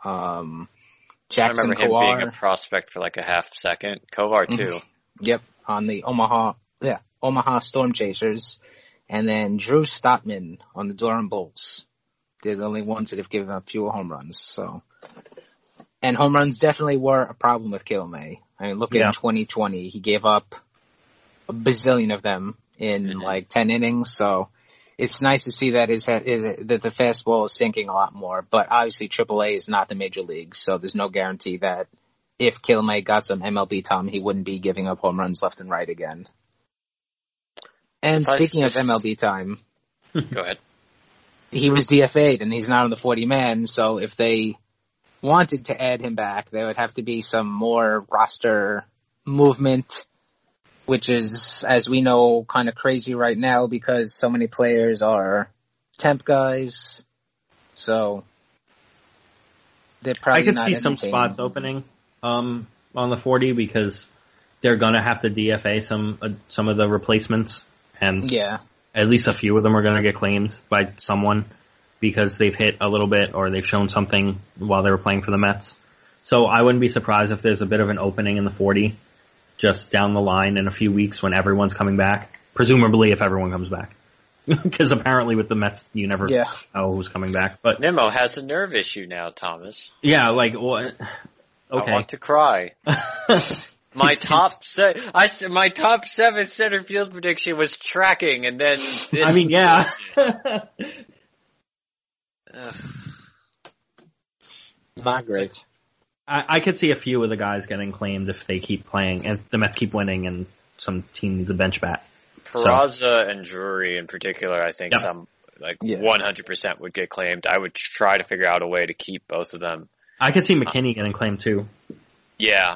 [SPEAKER 1] Jackson
[SPEAKER 3] I remember him being a prospect for like a half second. Kovar too.
[SPEAKER 1] Yep, on the Omaha Storm Chasers. And then Drew Stottman on the Durham Bulls. They're the only ones that have given up fewer home runs. So, and home runs definitely were a problem with Kilome. I mean, look at 2020. He gave up a bazillion of them in like 10 innings. So it's nice to see that that the fastball is sinking a lot more. But obviously AAA is not the major league. So there's no guarantee that if Kilome got some MLB time, he wouldn't be giving up home runs left and right again. And speaking of MLB time.
[SPEAKER 3] Go ahead.
[SPEAKER 1] He was DFA'd and he's not on the 40-man, so if they wanted to add him back, there would have to be some more roster movement, which is, as we know, kind of crazy right now because so many players are temp guys. So they're probably not.
[SPEAKER 2] I could see some spots opening on the 40 because they're gonna have to DFA some of the replacements, and at least a few of them are going to get claimed by someone because they've hit a little bit or they've shown something while they were playing for the Mets. So I wouldn't be surprised if there's a bit of an opening in the 40 just down the line in a few weeks when everyone's coming back, presumably if everyone comes back. Because apparently with the Mets, you never know who's coming back. But
[SPEAKER 3] Nimmo has a nerve issue now, Thomas.
[SPEAKER 2] Yeah, like what? Okay.
[SPEAKER 3] I want to cry. My top 7 center field prediction was tracking, and then this.
[SPEAKER 2] I mean, yeah.
[SPEAKER 1] Not great.
[SPEAKER 2] I could see a few of the guys getting claimed if they keep playing, and the Mets keep winning, and some team needs a bench bat.
[SPEAKER 3] Peraza and Drury in particular, I think 100% would get claimed. I would try to figure out a way to keep both of them.
[SPEAKER 2] I could see McKinney getting claimed too.
[SPEAKER 3] Yeah.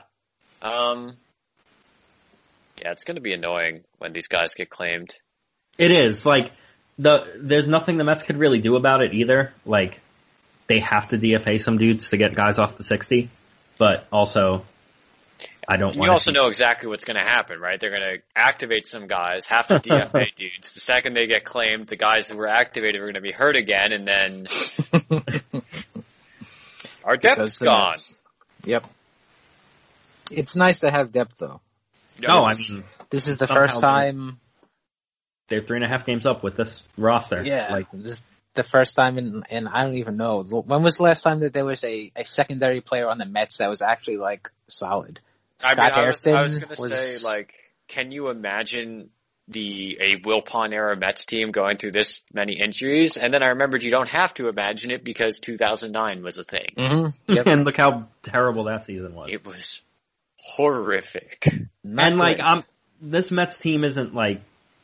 [SPEAKER 3] It's going to be annoying when these guys get claimed.
[SPEAKER 2] It is. Like, there's nothing the Mets could really do about it either. Like, they have to DFA some dudes to get guys off the 60, but also, I don't want to.
[SPEAKER 3] You also know exactly what's going to happen, right? They're going to activate some guys, have to DFA dudes. The second they get claimed, the guys that were activated are going to be hurt again, and then our depth's gone.
[SPEAKER 1] Yep. It's nice to have depth, though.
[SPEAKER 2] No, I mean,
[SPEAKER 1] this is the first time
[SPEAKER 2] they're 3.5 games up with this roster.
[SPEAKER 1] Yeah,
[SPEAKER 2] like
[SPEAKER 1] this is the first time in I don't even know. When was the last time that there was a secondary player on the Mets that was actually like solid?
[SPEAKER 3] Scott Hairston I was going to say, like, can you imagine a Wilpon era Mets team going through this many injuries? And then I remembered you don't have to imagine it because 2009 was a thing.
[SPEAKER 2] Mm-hmm. Yep. And look how terrible that season was.
[SPEAKER 3] It was horrific.
[SPEAKER 2] This Mets team isn't like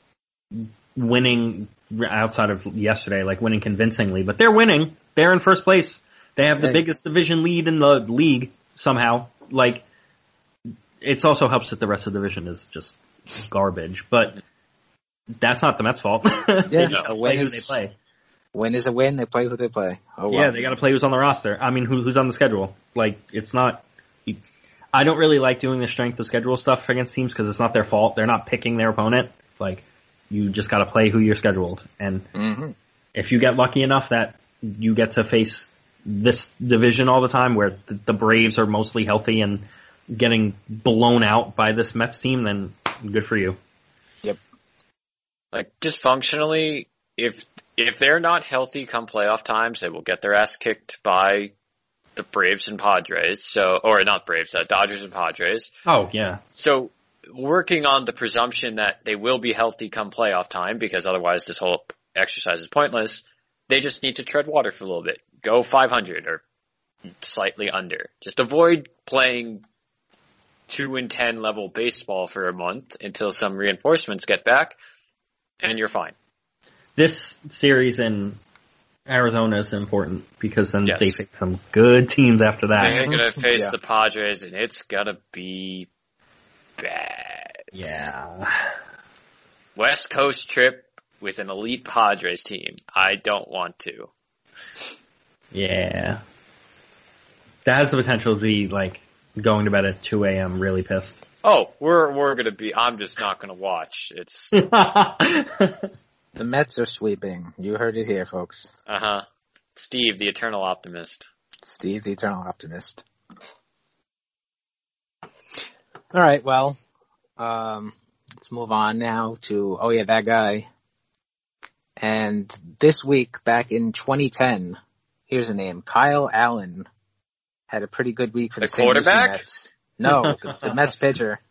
[SPEAKER 2] winning outside of yesterday, like winning convincingly, but they're winning. They're in first place. They have the biggest division lead in the league somehow. Like, it also helps that the rest of the division is just garbage, but that's not the Mets' fault. They play who they play.
[SPEAKER 1] Win is a win. They play who they play. Oh,
[SPEAKER 2] yeah, they got to play who's on the roster. I mean, who's on the schedule. Like, it's not. I don't really like doing the strength of schedule stuff against teams because it's not their fault. They're not picking their opponent. Like, you just got to play who you're scheduled. And if you get lucky enough that you get to face this division all the time where the Braves are mostly healthy and getting blown out by this Mets team, then good for you.
[SPEAKER 1] Yep.
[SPEAKER 3] Like, just functionally, if they're not healthy come playoff times, they will get their ass kicked by the Braves and Padres. Or not Braves, Dodgers and Padres.
[SPEAKER 2] Oh, yeah.
[SPEAKER 3] So, working on the presumption that they will be healthy come playoff time, because otherwise this whole exercise is pointless, they just need to tread water for a little bit. Go 500 or slightly under. Just avoid playing 2-10 level baseball for a month until some reinforcements get back, and you're fine.
[SPEAKER 2] This series in Arizona is important because then they face some good teams after that.
[SPEAKER 3] They're going to face the Padres, and it's going to be bad.
[SPEAKER 2] Yeah.
[SPEAKER 3] West Coast trip with an elite Padres team. I don't want to.
[SPEAKER 2] Yeah. That has the potential to be like going to bed at 2 a.m. really pissed.
[SPEAKER 3] Oh, we're going to be, I'm just not going to watch. It's.
[SPEAKER 1] The Mets are sweeping. You heard it here, folks.
[SPEAKER 3] Uh-huh. Steve, the eternal optimist.
[SPEAKER 1] Steve, the eternal optimist. All right, well, let's move on now to, that guy. And this week, back in 2010, here's a name, Kyle Allen, had a pretty good week for the
[SPEAKER 3] quarterback?
[SPEAKER 1] Mets. No, the Mets pitcher.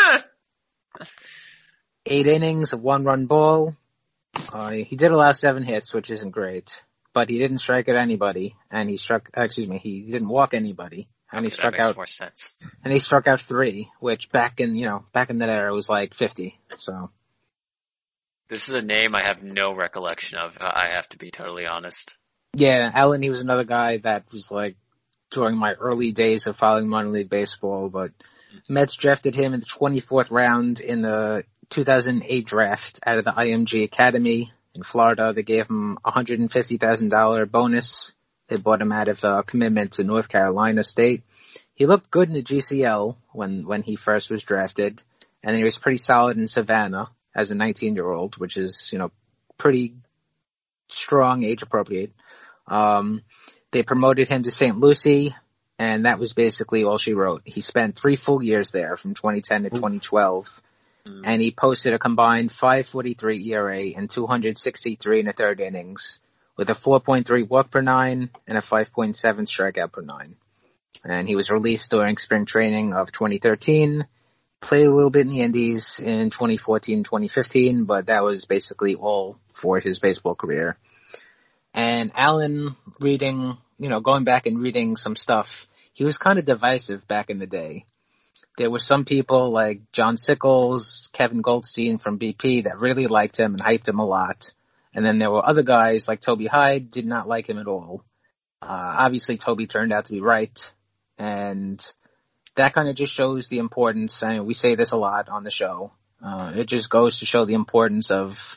[SPEAKER 1] 8 innings, a 1-run ball. He did allow 7 hits, which isn't great, but he didn't strike at anybody, and he didn't walk anybody, and he struck out.
[SPEAKER 3] More sense.
[SPEAKER 1] And he struck out 3, which back in that era was like 50. So.
[SPEAKER 3] This is a name I have no recollection of. I have to be totally honest.
[SPEAKER 1] Yeah, Allen, he was another guy that was like during my early days of following minor league baseball, but Mets drafted him in the 24th round in the 2008 draft out of the IMG Academy in Florida. They gave him $150,000 bonus. They bought him out of commitment to North Carolina State. He looked good in the GCL when he first was drafted, and he was pretty solid in Savannah as a 19-year-old, which is, pretty strong, age appropriate. They promoted him to St. Lucie, and that was basically all she wrote. He spent 3 full years there from 2010 to 2012. and he posted a combined 5.43 ERA and 263 in the third innings, with a 4.3 walk per nine and a 5.7 strikeout per nine. And he was released during spring training of 2013. Played a little bit in the Indies in 2014, 2015, but that was basically all for his baseball career. And Allen, going back and reading some stuff, he was kind of divisive back in the day. There were some people like John Sickles, Kevin Goldstein from BP that really liked him and hyped him a lot. And then there were other guys like Toby Hyde, did not like him at all. Obviously, Toby turned out to be right. And that kind of just shows the importance. I mean, we say this a lot on the show. It just goes to show the importance of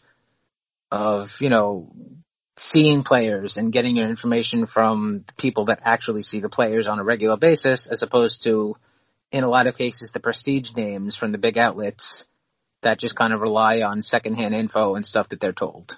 [SPEAKER 1] seeing players and getting your information from the people that actually see the players on a regular basis, as opposed to, in a lot of cases, the prestige names from the big outlets that just kind of rely on secondhand info and stuff that they're told.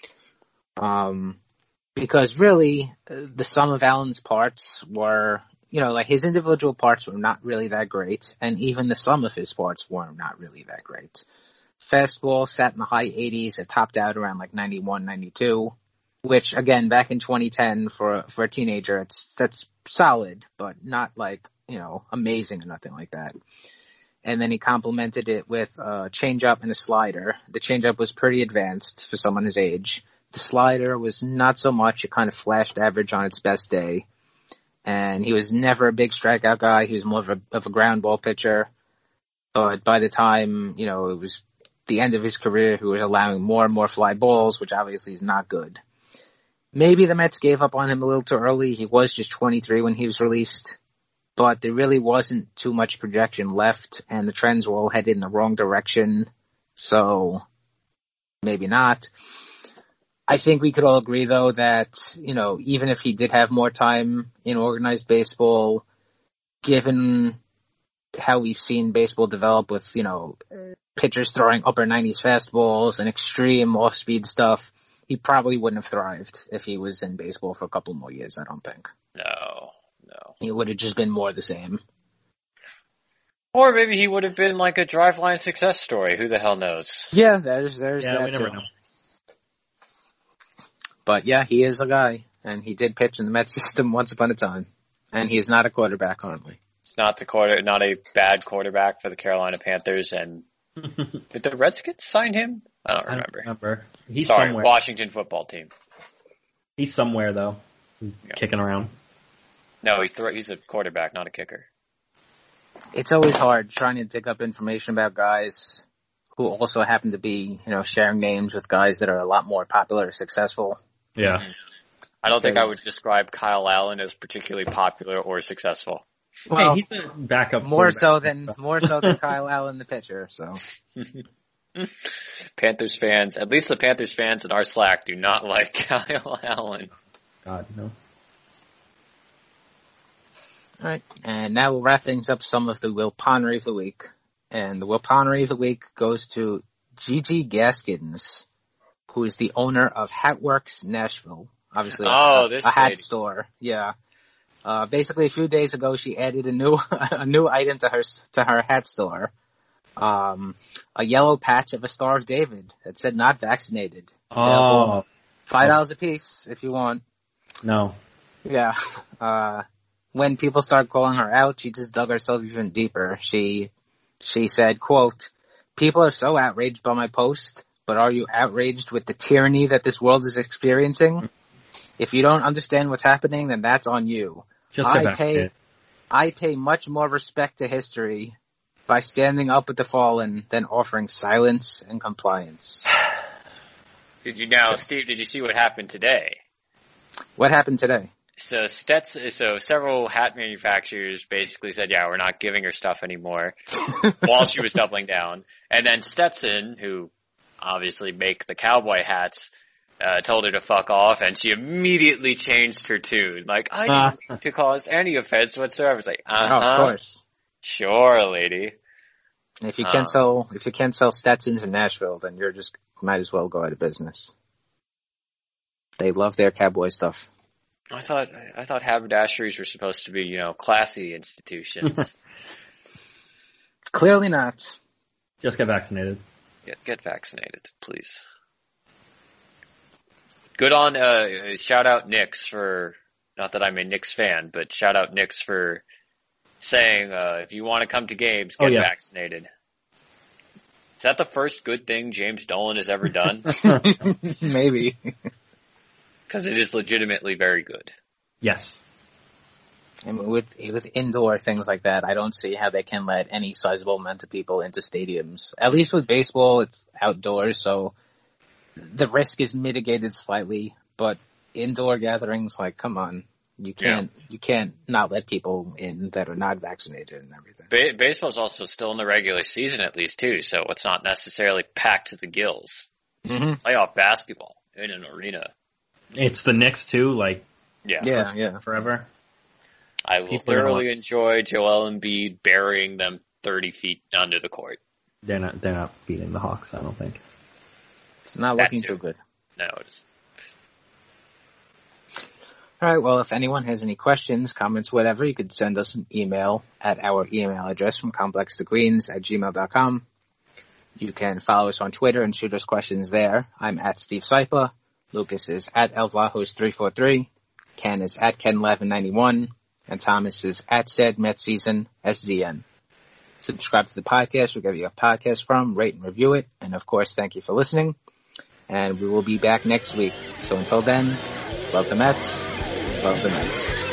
[SPEAKER 1] Because really, the sum of Allen's parts were, his individual parts were not really that great, and even the sum of his parts were not really that great. Fastball sat in the high 80s. It topped out around like 91, 92, which, again, back in 2010 for a teenager, that's solid, but not like, amazing or nothing like that. And then he complemented it with a changeup and a slider. The changeup was pretty advanced for someone his age. The slider was not so much. It kind of flashed average on its best day. And he was never a big strikeout guy. He was more of a ground ball pitcher. But by the time, it was the end of his career, he was allowing more and more fly balls, which obviously is not good. Maybe the Mets gave up on him a little too early. He was just 23 when he was released. But there really wasn't too much projection left, and the trends were all headed in the wrong direction. So maybe not. I think we could all agree, though, that, even if he did have more time in organized baseball, given how we've seen baseball develop with, pitchers throwing upper 90s fastballs and extreme off-speed stuff, he probably wouldn't have thrived if he was in baseball for a couple more years, I don't think.
[SPEAKER 3] No.
[SPEAKER 1] It would have just been more the same.
[SPEAKER 3] Or maybe he would have been like a Driveline success story. Who the hell knows?
[SPEAKER 1] Yeah, there's that
[SPEAKER 2] we never
[SPEAKER 1] too.
[SPEAKER 2] know.
[SPEAKER 1] But yeah, he is a guy, and he did pitch in the Mets system once upon a time, and he is not a quarterback currently.
[SPEAKER 3] It's not a bad quarterback for the Carolina Panthers. And did the Redskins sign him? I don't remember.
[SPEAKER 2] He's
[SPEAKER 3] Sorry,
[SPEAKER 2] somewhere.
[SPEAKER 3] Washington football team.
[SPEAKER 2] He's somewhere though, kicking around.
[SPEAKER 3] No, he's a quarterback, not a kicker.
[SPEAKER 1] It's always hard trying to dig up information about guys who also happen to be, sharing names with guys that are a lot more popular or successful.
[SPEAKER 2] Yeah.
[SPEAKER 3] I don't think I would describe Kyle Allen as particularly popular or successful.
[SPEAKER 1] Well,
[SPEAKER 2] hey, he's a backup.
[SPEAKER 1] More so than Kyle Allen, the pitcher. So.
[SPEAKER 3] Panthers fans, at least the Panthers fans in our Slack, do not like Kyle Allen.
[SPEAKER 2] God, no.
[SPEAKER 1] All right, and now we'll wrap things up some of the Wilponery of the week. And the Wilponery of the week goes to Gigi Gaskins, who is the owner of Hatworks Nashville. Obviously, a hat store. Yeah. Basically, a few days ago, she added a new item to her hat store. A yellow patch of a Star of David that said "not vaccinated."
[SPEAKER 2] Oh,
[SPEAKER 1] $5 a piece if you want.
[SPEAKER 2] No.
[SPEAKER 1] Yeah. When people started calling her out, she just dug herself even deeper. She said, quote, "People are so outraged by my post, but are you outraged with the tyranny that this world is experiencing? If you don't understand what's happening, then that's on you. I pay much more respect to history by standing up with the fallen than offering silence and compliance."
[SPEAKER 3] Steve, did you see what happened today?
[SPEAKER 1] What happened today?
[SPEAKER 3] So several hat manufacturers basically said, yeah, we're not giving her stuff anymore while she was doubling down. And then Stetson, who obviously make the cowboy hats, told her to fuck off, and she immediately changed her tune. Like, I didn't mean to cause any offense whatsoever. It's like,
[SPEAKER 1] Oh, of course.
[SPEAKER 3] Sure, lady.
[SPEAKER 1] If you can't sell Stetsons in Nashville, then you're just might as well go out of business. They love their cowboy stuff.
[SPEAKER 3] I thought haberdasheries were supposed to be, classy institutions.
[SPEAKER 1] Clearly not.
[SPEAKER 2] Just get vaccinated.
[SPEAKER 3] Yeah, get vaccinated, please. Good on, shout out Knicks for, not that I'm a Knicks fan, but shout out Knicks for saying, if you want to come to games, get vaccinated. Is that the first good thing James Dolan has ever done?
[SPEAKER 1] Maybe.
[SPEAKER 3] Because it is legitimately very good.
[SPEAKER 2] Yes.
[SPEAKER 1] I mean, with indoor things like that, I don't see how they can let any sizable amount of people into stadiums. At least with baseball, it's outdoors, so the risk is mitigated slightly. But indoor gatherings, like, come on, you can't not let people in that are not vaccinated and everything.
[SPEAKER 3] Baseball's also still in the regular season, at least too, so it's not necessarily packed to the gills. It's playoff basketball in an arena.
[SPEAKER 2] It's the Knicks too, like
[SPEAKER 1] forever.
[SPEAKER 3] I will thoroughly enjoy Joel Embiid burying them 30 feet under the court.
[SPEAKER 2] They're not beating the Hawks, I don't think.
[SPEAKER 1] It's not looking too good.
[SPEAKER 3] No, it isn't.
[SPEAKER 1] All right, well, if anyone has any questions, comments, whatever, you could send us an email at our email address from complextogreens@gmail.com. You can follow us on Twitter and shoot us questions there. I'm at Steve Saipa. Lucas is at Elvlahos343. Ken is at Ken1191. And Thomas is at SaidMetSeason, SZN. Subscribe to the podcast, wherever you have podcasts from, rate and review it. And of course, thank you for listening. And we will be back next week. So until then, love the Mets. Love the Mets.